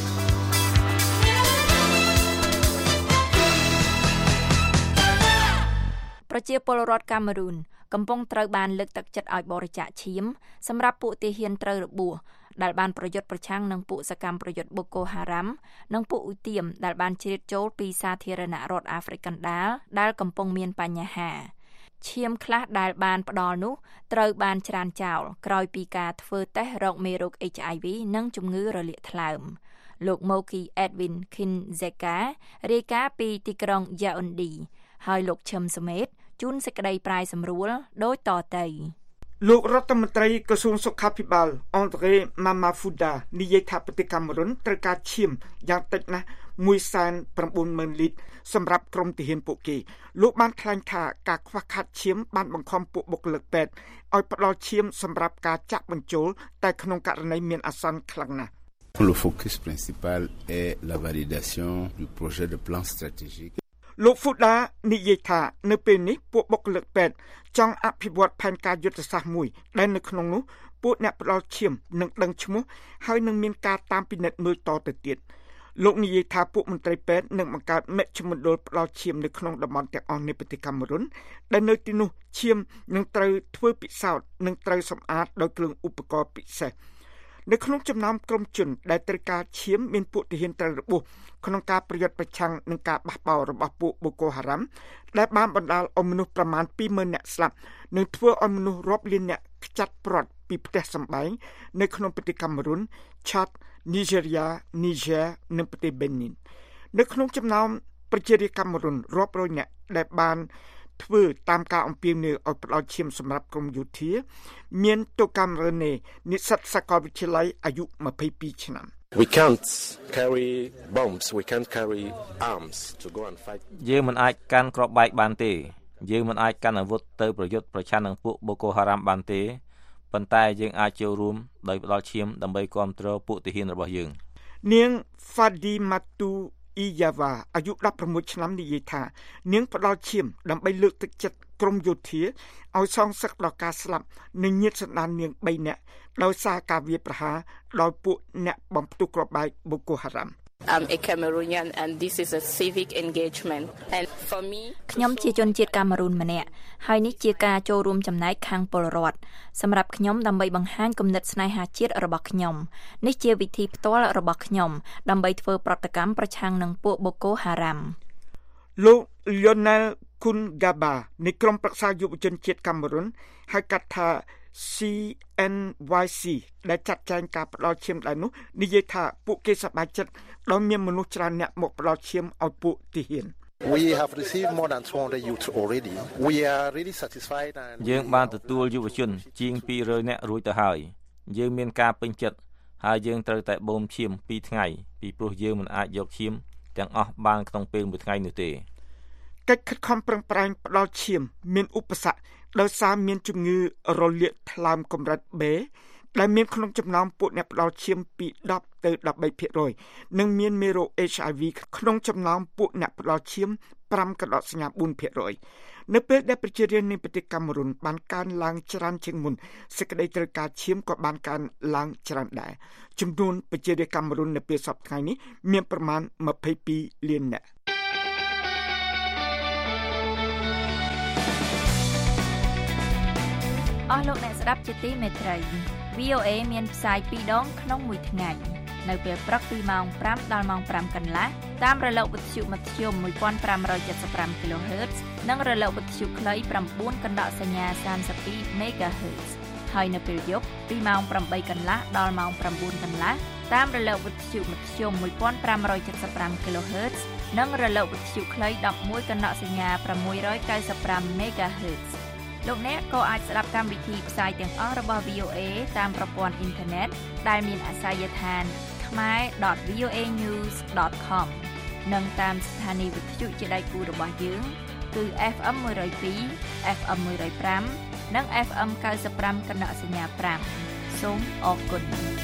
ប្រជាពលរដ្ឋកាមេរូនកំពុងត្រូវបានលើកទឹកចិត្តឲ្យបរិច្ចាគឈាមសម្រាប់ពួកទាហានត្រូវរបួសដែលបានប្រយុទ្ធប្រឆាំងនឹងពួកសកម្មប្រយុទ្ធបូកូហារ៉ាំនិងពួកឧទាមដែលបានជ្រៀតចូលពីសាធារណរដ្ឋអាហ្វ្រិកកណ្ដាលដែលកំពុងមានបញ្ហាឈាមខ្លះដែលបានផ្ដល់នោះត្រូវបានច្រានចោលក្រោយពីការធ្វើតេស្តរកមេរោគ เอช ไอ វី និងជំងឺរលាកថ្លើមលោក Moki Edwin Kinzeka រាយការណ៍ពីទីក្រុង Yaoundé ហើយលោកឈឹមសមេតជូនសេចក្តីប្រាយសម្រួលដូចតទៅលោករដ្ឋមន្ត្រីក្រសួងសុខាភិបាលអង់ដ្រេម៉ាម៉ាហ្វូដានិយាយថាប្រទេសកាមេរុនត្រូវការឈាមយ៉ាងតិចណាស់ មួយសែនប្រាំបួនម៉ឺន លីត្រសម្រាប់ក្រុមទាហានពួកគេលោកបានថ្លែងថាការខ្វះខាតឈាមបានបង្ខំពួកបុគ្គលិកពេទ្យឲ្យផ្ដល់ឈាមសម្រាប់ការចាក់បញ្ចូលតែក្នុងករណីមានអាសន្នខ្លាំងណាស់ Le focus principal est la validation du projet de plan stratégique លោកហ្វូដានិយាយថានៅពេលនេះពួកបុគ្គលិកពេទ្យចង់អភិវឌ្ឍផែនការយុទ្ធសាស្ត្រមួយដែលនៅក្នុងនោះពួកអ្នកផ្ដល់ឈាមនឹងដឹងឈ្មោះហើយនឹងមានការតាមពិនិត្យមើលតទៅទៀតលោកនិយាយថាពួកមន្ត្រីពេទ្យនឹងបង្កើតមជ្ឈមណ្ឌលផ្ដល់ឈាមនៅក្នុងតំបន់ទាំងអស់នៃប្រទេសកាមេរុនដែលនៅទីនោះឈាមនឹងត្រូវធ្វើពិសោធន៍និងត្រូវសម្អាតដោយគ្រឿងឧបករណ៍ពិសេសនៅក្នុងចំណោមក្រុមជនដែលត្រូវការឈាមមានពួកទាហានត្រូវរបួសក្នុងការប្រយុទ្ធប្រឆាំងនឹងការបះបោររបស់ពួកបូកូហារ៉ាំដែលបានបណ្ដាលឲ្យមនុស្សប្រមាណ ពីរម៉ឺន នាក់ស្លាប់និងធ្វើឲ្យមនុស្សរាប់លាននាក់ខ្ចាត់ព្រាត់ពីផ្ទះសម្បែងនៅក្នុងប្រទេសកាមេរុន ឆាត នីហ្សេរីយ៉ា នីហ្សេនិងប្រទេសបេនីននៅក្នុងចំណោមប្រជារាស្ត្រកាមេរុនរាប់រយនាក់ដែលបានធ្វើតាមការអំពាវនាវឲ្យផ្ដល់ឈាមសម្រាប់ក្រុមយោធាមានតូកាំរ៉េណេនិស្សិតសាកលវិទ្យាល័យអាយុ ម្ភៃពីរ ឆ្នាំ We can't carry bombs we can't carry arms to go and fight យើងមិនអាចកាន់គ្រាប់បែកបានទេយើងមិនអាចកាន់អាវុធទៅប្រយុទ្ធប្រឆាំងនឹងពួកបូកូហារ៉ាំបានទេប៉ុន្តែយើងអាចចូលរួមដោយផ្ដល់ឈាមដើម្បីគាំទ្រពួកទាហានរបស់យើងនាង Fadimatu Iyava អាយុ ដប់ប្រាំមួយ ឆ្នាំនិយាយថានាងផ្ដល់ឈាមដើម្បីលើកទឹកចិត្តក្រុមយោធាឲ្យសងសឹកដល់ការស្លាប់នៃញាតិសន្តាននាង បី នាក់ដោយសារការវាយប្រហារដោយពួកអ្នកបំផ្ទុះគ្រាប់បែកបូកូហារ៉ាំ I'm a Cameroonian and this is a civic engagement and for me ខ្ញុំជាជនជាតិកាមេរូនម្នាក់ហើយនេះជាការចូលរួមចំណែកខាងពលរដ្ឋសម្រាប់ខ្ញុំដើម្បីបង្ហាញគំនិតស្នេហាជាតិរបស់ខ្ញុំនេះជាវិធីផ្ទាល់របស់ខ្ញុំដើម្បីធ្វើប្រតិកម្មប្រឆាំងនឹងពួកបូកូហារ៉ាំលោក Lionel Kungaba នៃក្រុមប្រឹក្សាយុវជនជាតិកាមេរុនហៅកាត់ថា ซี เอ็น วาย ซี ដែលចាត់ចែងការផ្ដល់ឈាមដែរនោះនិយាយថាពួកគេសប្បាយចិត្តដោយមានមនុស្សច្រើនអ្នកមកផ្ដល់ឈាមឲ្យពួកទាហាន We have received more than two hundred youth already. We are really satisfied and យើងបានទទួលយុវជនជាងពីររយនាក់រួចទៅហើយយើងមានការពេញចិត្តហើយយើងត្រូវតែបូមឈាមពីរថ្ងៃពីព្រោះយើងមិនអាចយកឈាមទាំងអស់បានក្នុងពេលមួយថ្ងៃនោះទេកិច្ចខិតខំប្រឹងប្រែងផ្ដល់ឈាមមានឧបសគ្គដោយសារមានជំងឺរលាកថ្លើមកម្រិត B ដែលមានក្នុងចំណោមពួកអ្នកផ្ដល់ឈាមពី ដប់ទៅដប់បីភាគរយ និងមានមេរោគ เอช ไอ វី ក្នុងចំណោមពួកអ្នកផ្ដល់ឈាម ប្រាំកន្លត់សញ្ញា បួនភាគរយ នៅពេលដែលប្រជារាស្ត្រនៃប្រទេសកាមេរុនបានកើនឡើងច្រើនជាងមុនសេចក្តីត្រូវការឈាមក៏បានកើនឡើងច្រើនដែរចំនួនប្រជារាស្ត្រកាមេរុននៅពេលសប្តាហ៍ថ្ងៃនេះមានប្រមាណ ម្ភៃពីរ លាននាក់អស់លោកអ្នកស្ដាប់ជាទីមេត្រី វី អូ เอ មានផ្សាយពីរដងក្នុងមួយថ្ងៃនៅពេលព្រឹកពីម៉ោង ប្រាំ ដល់ម៉ោង ប្រាំ កន្លះតាមរលកវិទ្យុមធ្យម មួយពាន់ប្រាំរយเจ็ดสิบห้า kHz និងរលកវិទ្យុខ្លី ប្រាំបួនកណ្ដកសញ្ញា សាមសិបពីរ MHz ហើយនៅពេលយប់ពីម៉ោង ប្រាំបី កន្លះដល់ម៉ោង ប្រាំបួន កន្លះតាមរលកវិទ្យុមធ្យម មួយពាន់ប្រាំរយเจ็ดสิบห้า kHz និងរលកវិទ្យុខ្លី ដប់មួយ កណ្ដកសញ្ញា ប្រាំមួយរយเก้าสิบห้า MHz លោកអ្នកក៏អាចស្ដាប់កម្មវិធីផ្សាយទាំងអស់របស់ វី អូ เอ តាមប្រព័ន្ធអ៊ីនធឺណិតដែលមានអាសយដ្ឋាន khmer dot v o a news dot com និងតាមស្ថានីយវិទ្យុជាដៃគូរបស់យើងគឺ เอฟ เอ็ม one oh two เอฟ เอ็ม one oh five និង เอฟ เอ็ม ninety-five គណសញ្ញាfiveសូមអរគុណ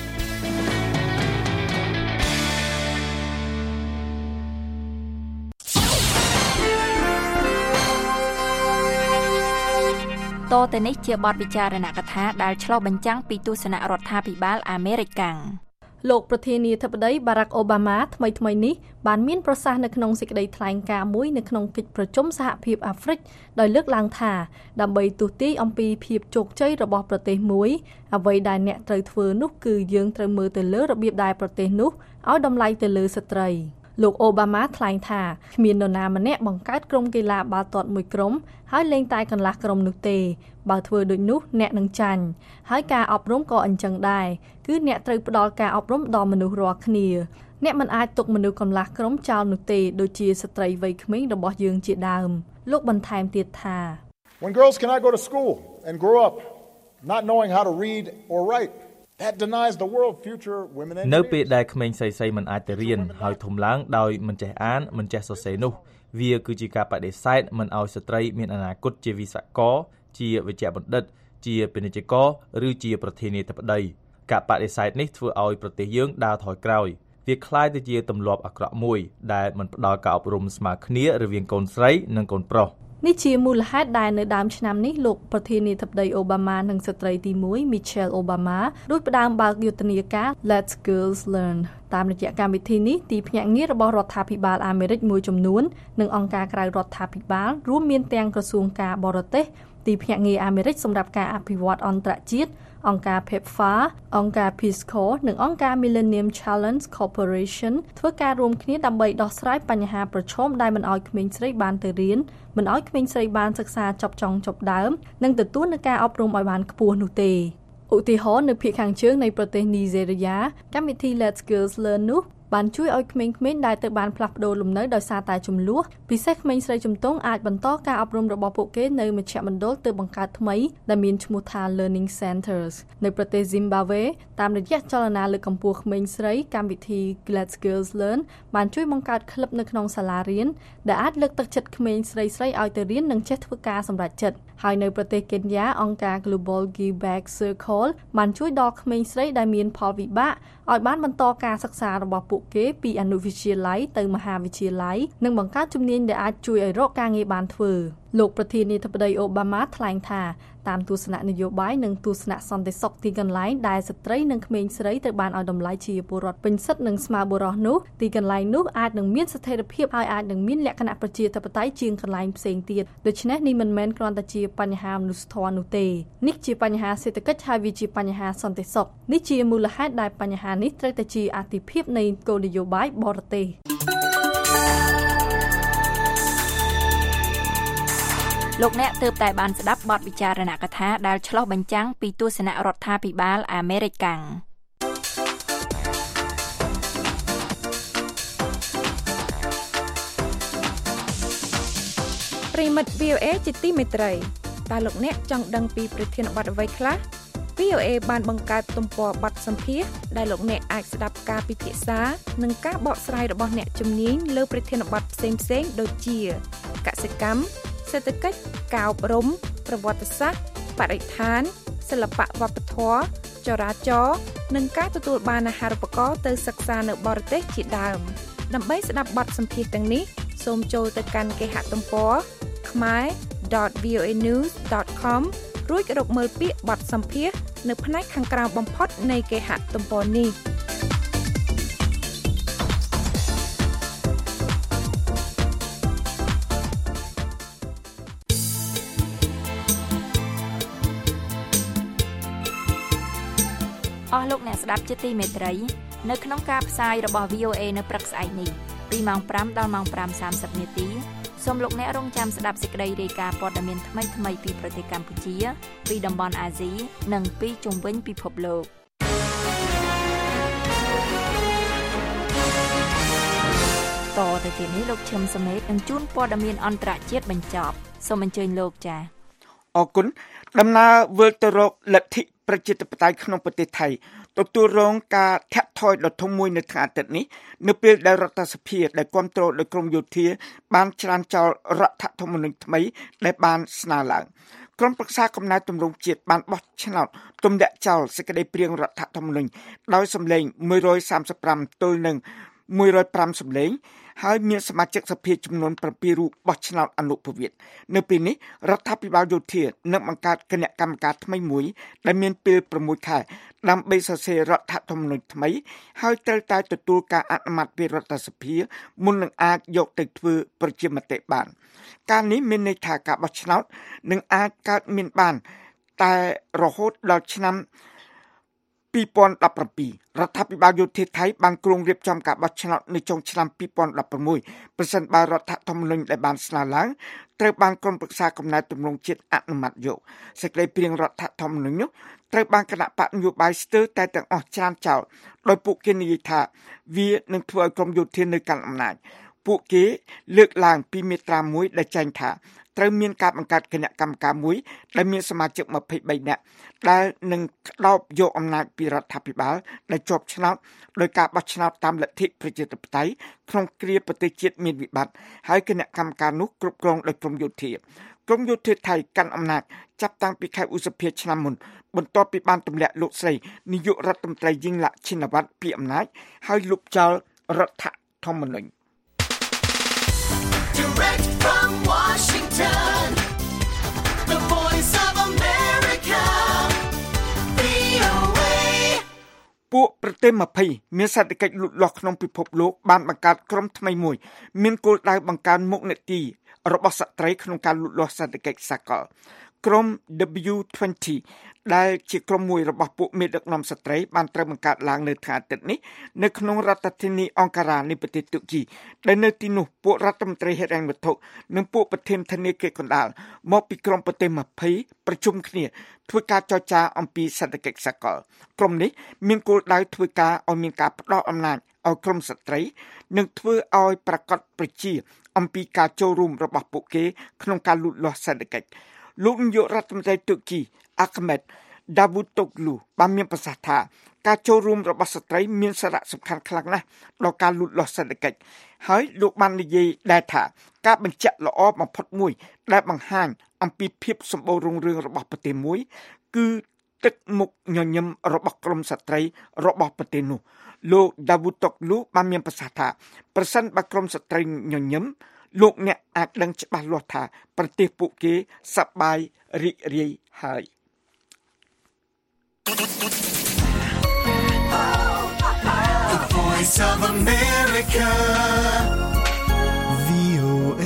តទៅនេះជាបទពិចារណកថាដែលឆ្លុះបញ្ចាំងពីទស្សនៈរដ្ឋាភិបាលអាមេរិកកាំងលោកប្រធានាធិបតី Barack Obama ថ្មីថ្មីនេះបានមានប្រសាសន៍នៅក្នុងសេចក្តីថ្លែងការណ៍មួយនៅក្នុងកិច្ចប្រជុំសហភាពអាហ្វ្រិកដោយលើកឡើងថាដើម្បីទូទាយអំពីភាពជោគជ័យរបស់ប្រទេសមួយអ្វីដែលអ្នកត្រូវធ្វើនោះគឺយើងត្រូវមើលទៅលើរបៀបដែលប្រទេសនោះឲ្យតម្លៃទៅលើស្ត្រីលោកអូបាម៉ាថ្លែងថាគ្មាននរណាម្នាក់បង្កើតក្រុមកីឡាបាល់ទាត់មួយក្រុមហើយលេងតែកន្លះក្រុមនោះទេបើធ្វើដូចនោះអ្នកនឹងចាញ់ហើយការអប់រំក៏អញ្ចឹងដែរគឺអ្នកត្រូវផ្ដល់ការអប់រំដល់មនុស្សរាល់គ្នាអ្នកមិនអាចទុកមនុស្សកន្លះក្រុមចោលនោះទេដូចជាស្ត្រីវ័យក្មេងរបស់យើងជាដើមលោកបន្ថែមទៀតថា When girls cannot go to school and grow up not knowing how to read or write that denies the world future women and នៅពេលដែលក្មេងស្រីៗមិនអាចទៅរៀនហើយធំឡើងដោយមិនចេះអានមិនចេះសរសេរនោះវាគឺជាការបដិសេធមិនឲ្យស្ត្រីមានអនាគតជាវិស្វករជាវេជ្ជបណ្ឌិតជាពាណិជ្ជករឬជាប្រធានាធិបតីការបដិសេធនេះធ្វើឲ្យប្រទេសយើងដើរថយក្រោយវាคล้ายទៅជាទម្លាប់អាក្រក់មួយដែលមិនផ្ដល់ការអប់រំស្មើគ្នារវាងកូនស្រីនិងកូនប្រុសនេះជាមូលហេតុដែលនៅដើមឆ្នាំនេះលោកប្រធានាធិបតីអូបាម៉ានិងស្ត្រីទីone Michelle Obama រួចផ្ដើមបើកយុទ្ធនាការ Let's Girls Learn តាមរយៈកម្មវិធីនេះទីភ្នាក់ងាររបស់រដ្ឋាភិបាលអាមេរិកមួយចំនួននិងអង្គការក្រៅរដ្ឋាភិបាលរួមមានទាំងក្រសួងការបរទេសទីភ្នាក់ងារអាមេរិកសម្រាប់ការអភិវឌ្ឍអន្តរជាតិអង្គការ PEPFAR អង្គការ Peace Corps និងអង្គការ Millennium Challenge Corporation ធ្វើការរួមគ្នាដើម្បីដោះស្រាយបញ្ហាប្រឈមដែលមិនឲ្យក្មេងស្រីបានទៅរៀនមិនឲ្យក្មេងស្រីបានសិក្សាចប់ចុងចប់ដើមនិងទទួលនឹងការអប់រំឲ្យបានខ្ពស់នោះទេឧទាហរណ៍នៅភាគខាងជើងនៃប្រទេសនីហ្សេរីយ៉ាកម្មវិធី Let's Girls Learn នោះបានជួយឲ្យក្មេងៗដែលទៅបានផ្លាស់ប្ដូរលំនៅដោយសារតែចំនួនពិសេសក្មេងស្រីជំទង់អាចបន្តការអប់រំរបស់ពួកគេនៅមជ្ឈមណ្ឌលទើបបង្កើតថ្មីដែលមានឈ្មោះថា Learning Centers នៅប្រទេស Zimbabwe តាមរយៈចលនាលើកកម្ពស់ក្មេងស្រីកម្មវិធី Let's Girls Learn បានជួយបង្កើតក្លឹបនៅក្នុងសាលារៀនដែលអាចលើកទឹកចិត្តក្មេងស្រីៗឲ្យទៅរៀននិងចេះធ្វើការសម្រេចចិត្តហើយនៅប្រទេសកេនយ៉ាអង្គការ Global Give Back Circle បានជួយដល់ក្មេងស្រីដែលមានផលវិបាកឲ្យបានបន្តការសិក្សារបស់ពួកគេពីអនុវិទ្យាល័យទៅមហាវិទ្យាល័យនិងបង្កើតជំនាញដែលអាចជួយឲ្យរកការងារបានធ្វើលោកប្រធានាធិបតីអូបាម៉ាថ្លែងថាតាមទស្សនៈនយោបាយនិងទស្សនៈសន្តិសុខទីកន្លែងដែលស្ត្រីនិងក្មេងស្រីត្រូវបានឲ្យតម្លៃជាពលរដ្ឋពេញសិទ្ធិនិងស្មើបុរសនោះទីកន្លែងនោះអាចនឹងមានស្ថិរភាពហើយអាចនឹងមានលក្ខណៈប្រជាធិបតេយ្យជាងកន្លែងផ្សេងទៀតដូច្នេះនេះមិនមែនគ្រាន់តែជាបញ្ហាមនុស្សធម៌នោះទេនេះជាបញ្ហាសេដ្ឋកិច្ចហើយវាជាបញ្ហាសន្តិសុខនេះជាមូលហេតុដែលបញ្ហានេះត្រូវតែជាអាទិភាពនៃគោលនយោបាយបរទេសលោកអ្នកទើបតែបានស្ដាប់បទពិចារណកថាដែលឆ្លុះបញ្ចាំងពីទស្សនៈរដ្ឋាភិបាលអាមេរិកកាំងប្រិមិត្ត វី អូ เอ ជាទីមេត្រីតើលោកអ្នកចង់ដឹងពីប្រធានបទអ្វីខ្លះ វី អូ เอ បានបង្កើតទំព័របទសម្ភាសន៍ដែលលោកអ្នកអាចស្ដាប់ការពិភាក្សានិងការបកស្រាយរបស់អ្នកជំនាញលើប្រធានបទផ្សេងៗដូចជាកសិកម្មសេដ្ឋកិច្ចការអប់រំប្រវត្តិសាស្ត្របរិស្ថានសិល្បៈវប្បធម៌ចរាចរណ៍និងការទទួលបានអាហារូបករណ៍ទៅសិក្សានៅបរទេសជាដើមដើម្បីស្ដាប់បទសម្ភាសន៍ទាំងនេះសូមចូលទៅកាន់គេហទំព័រ khmer dot v o a news dot com រួចរកមើលពាក្យបទសម្ភាសន៍នៅផ្នែកខាងក្រោមបំផុតនៃគេហទំព័រនេះអស់លោកអ្នកស្ដាប់ជាទីមេត្រីនៅក្នុងការផ្សាយរបស់ វី អូ เอ នៅព្រឹកស្អែកនេះពីម៉ោងfiveដល់ម៉ោងfiveសាមសិបនាទីសូមលោកអ្នករងចាំស្ដាប់សេចក្តីរាយការណ៍ព័ត៌មានថ្មីៗពីប្រទេសកម្ពុជាពីតំបន់អាស៊ីនិងពីជុំវិញពិភពលោកតទៅទៀតនេះលោកឈឹមសមេតនឹងជូនព័ត៌មានអន្តរជាតិបញ្ចប់សូមអញ្ជើញលោកចា៎អរគុណដំណើរវិលទៅរកលទ្ធិប្រជាធិបតេយ្យក្នុងប្រទេសថៃទទួលរងការធាក់ថយដ៏ធំមួយនៅថ្ងៃអាទិត្យនេះនៅពេលដែលរដ្ឋសភាដែលគ្រប់គ្រងដោយក្រមយោធាបានច្រានចោលរដ្ឋធម្មនុញ្ញថ្មីដែលបានស្នើឡើងក្រុមប្រឹក្សាកំណែទម្រង់ជាតិបានបោះឆ្នោតទម្លាក់ចោលសេចក្តីព្រាងរដ្ឋធម្មនុញ្ញដោយសម្លេងមួយរយសាមសិបប្រាំទល់នឹងមួយរយប្រាំសម្លេងហើយមានសមាជិកសភាចំនួនប្រាំពីររូបបោះឆ្នោតអនុប្រវេតនៅពេលនេះរដ្ឋាភិបាលយោធានឹងបង្កើតគណៈកម្មការថ្មីមួយដែលមានពេលប្រាំមួយខែដើម្បីសរសេររដ្ឋធម្មនុញ្ញថ្មីហើយត្រូវតែទទួលការអនុម័តពីរដ្ឋសភាមុននឹងអាចយកទៅធ្វើប្រជាមតិបានការនេះមានន័យថាការបោះឆ្នោតនឹងអាចកើតមានបានតែរហូតដល់ឆ្នាំពីរពាន់ដប់ប្រាំពីររដ្ឋាភិបាលយោធាថៃបានគ្រោងរៀបចំការបោះឆ្នោតនៅចុងឆ្នាំពីរពាន់ដប់ប្រាំមួយប្រសិនបើរដ្ឋធម្មនុញ្ញដែលបានស្នើឡើងត្រូវបានក្រុមប្រឹក្សាកំណែទម្រង់ជាតិអនុម័តយកសេចក្តីព្រាងរដ្ឋធម្មនុញ្ញនោះត្រូវបានគណៈបកនយោបាយស្ទើរតែទាំងអស់ច្រានចោលដោយពួកគេនិយាយថាវានឹងធ្វើឲ្យក្រុមយោធានៅកាន់អំណាចពួកគេលើកឡើងពីមាត្រាមួយដែលចែងថាត្រូវមានការបង្កើតគណៈកម្មការមួយដែលមានសមាជិកម្ភៃបីនាក់ដែលនឹងក្តោបយកអំណាចពីរដ្ឋាភិបាលដែលជាប់ឆ្នោតដោយការបោះឆ្នោតតាមលទ្ធិប្រជាធិបតេយ្យក្នុងគ្រាប្រទេសជាតិមានវិបត្តិហើយគណៈកម្មការនោះគ្រប់គ្រងដោយក្រមយោធាក្រមយោធាថៃកាន់អំណាចចាប់តាំងពីខែឧសភាឆ្នាំមុនបន្ទាប់ពីបានទម្លាក់លោកស្រីនាយករដ្ឋមន្ត្រីយិង្សឡាក់ឈិនវ៉ាត់ពីអំណាចហើយលុបចោលរដ្ឋធម្មនុញ្ញ Direct from Washington, the voice of America, វី អូ เอពួកប្រទេសម្ភៃមានសេដ្ឋកិច្ចលូតលាស់ក្នុងពិភពលោកបានបង្កើតក្រុមថ្មីមួយមានគោលដៅបង្កើនមុខនេតិរបស់ស្ត្រីក្នុងការលូតលាស់សេដ្ឋកិច្ចសកលក្រុម ដប៊្យូ ยี่สิบ ដែលជាក្រុមមួយរបស់ពួកមេដឹកនាំស្ត្រីបានត្រូវបង្កើតឡើងនៅថ្ងៃអាទិត្យនេះនៅក្នុងរដ្ឋធានីអង្ការ៉ានៃប្រទេសទូគីដែលនៅទីនោះពួករដ្ឋមន្ត្រីហិរញ្ញវត្ថុនិងពួកប្រធានធនាគារកណ្ដាលមកពីក្រុមប្រទេសម្ភៃប្រជុំគ្នាធ្វើការចរចាអំពីសេដ្ឋកិច្ចសកលក្រុមនេះមានគោលដៅធ្វើការឲ្យមានការផ្ដល់អំណាចឲ្យក្រុមស្ត្រីនិងធ្វើឲ្យប្រកបប្រជាអំពីការចូលរួមរបស់ពួកគេក្នុងការលូតលាស់សេដ្ឋកិច្ចលោកនាយករដ្ឋមន្ត្រីទូគីអាហ្មេតដាវូតូក្លូបានមានប្រសាសន៍ថាការចូលរួមរបស់ស្ត្រីមានសារៈសំខាន់ខ្លាំងណាស់ដល់ការលូតលាស់សេដ្ឋកិច្ចហើយលោកបាននិយាយដែរថាការបញ្ជាក់ល្អបំផុតមួយដែលបង្ហាញអំពីភាពសម្បូររុងរឿងរបស់ប្រទេសមួយគឺទឹកមុខញញឹមរបស់ក្រុមស្ត្រីរបស់ប្រទេសនោះលោកដាវូតូក្លូបានមានប្រសាសន៍ថាប្រសិនបើក្រុមស្ត្រីញញឹមលោកអ្នកអាចដឹងច្បាស់លាស់ថាប្រទេសពួកគេសប្បាយរីករាយហើយ The voice of America, វី អូ เอ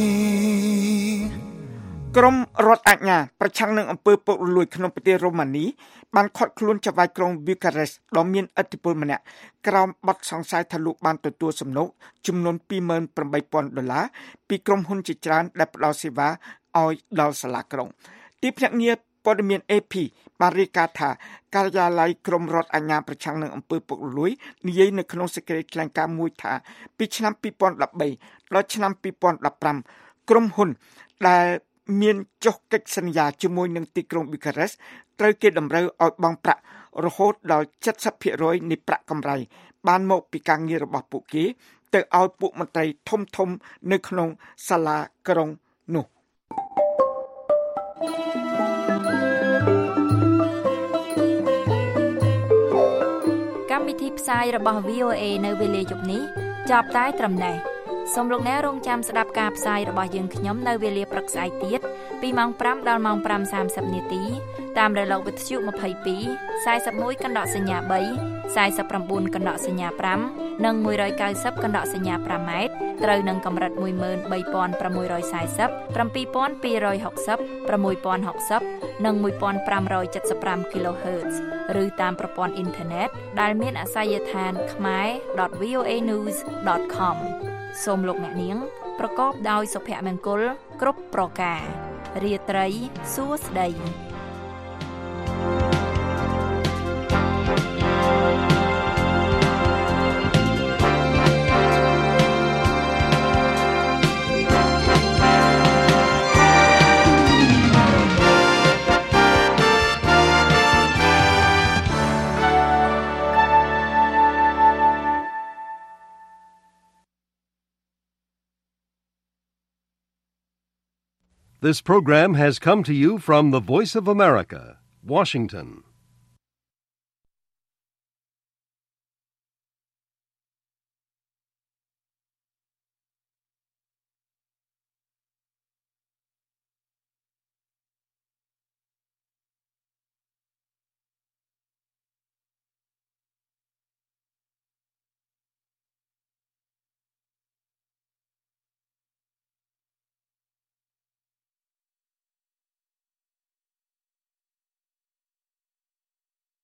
ក្រុមរដ្ឋអាជ្ញាប្រឆាំងនឹងអំពើពុករលួយក្នុងប្រទេសរ៉ូម៉ានីបានឃាត់ខ្លួនចៅហ្វាយក្រុងវីការេសដ៏មានឥទ្ធិពលម្នាក់ក្រោមបទសង្ស័យថាលោកបានទទួលសំណូកចំនួនពីរម៉ឺនប្រាំបីពាន់ដុល្លារពីក្រុមហ៊ុនជាច្រើនដែលផ្ដល់សេវាឲ្យដល់សាលាក្រុងទីភ្នាក់ងារព័ត៌មាន เอ พี បានរាយការណ៍ថាការិយាល័យក្រុមរដ្ឋអាជ្ញាប្រឆាំងនឹងអំពើពុករលួយនិយាយនៅក្នុងសេចក្តីថ្លែងការណ៍មួយថាពីឆ្នាំពីរពាន់ដប់បីដល់ឆ្នាំពីរពាន់ដប់ប្រាំក្រុមហ៊ុនដែលមានចុះកិច្ចសន្យាជាមួយនឹងទីក្រុងប៊ូការេសត្រូវគេតម្រូវឲ្យបង់ប្រាក់រហូតដល់ เจ็ดสิบเปอร์เซ็นต์ នៃប្រាក់កម្រៃបានមកពីការងាររបស់ពួកគេទៅឲ្យពួកមន្ត្រីធំធំនៅក្នុងសាលាក្រុងនោះកម្មវិធីផ្សាយរបស់ វី អូ เอ នៅវេលាយប់នេះចប់តែត្រឹមនេះសូមលោកអ្នករងចាំស្ដាប់ការផ្សាយរបស់យើងខ្ញុំនៅវេលាព្រឹកស្អែកទៀតពីម៉ោងប្រាំដល់ម៉ោងប្រាំសាមសិបនាទីតាមរលកវិទ្យុยี่สิบสอง 41កណ្ដកសញ្ញា3 49កណ្ដកសញ្ញា5និង one ninety កណ្ដកសញ្ញា5ម៉ែត្រត្រូវនឹងកម្រិតone three six four zero seven two two six zero 6060 60និងfifteen seventy-five គីឡូហឺត ឬតាមប្រព័ន្ធអ៊ីនធឺណិតដែលមានអាសយដ្ឋាន khmer dot v o a news dot com សូមលោកអ្នកនាងប្រកបដោយសុភមង្គលគ្រប់ប្រការរាត្រីសួស្តី This program has come to you from the Voice of America, Washington.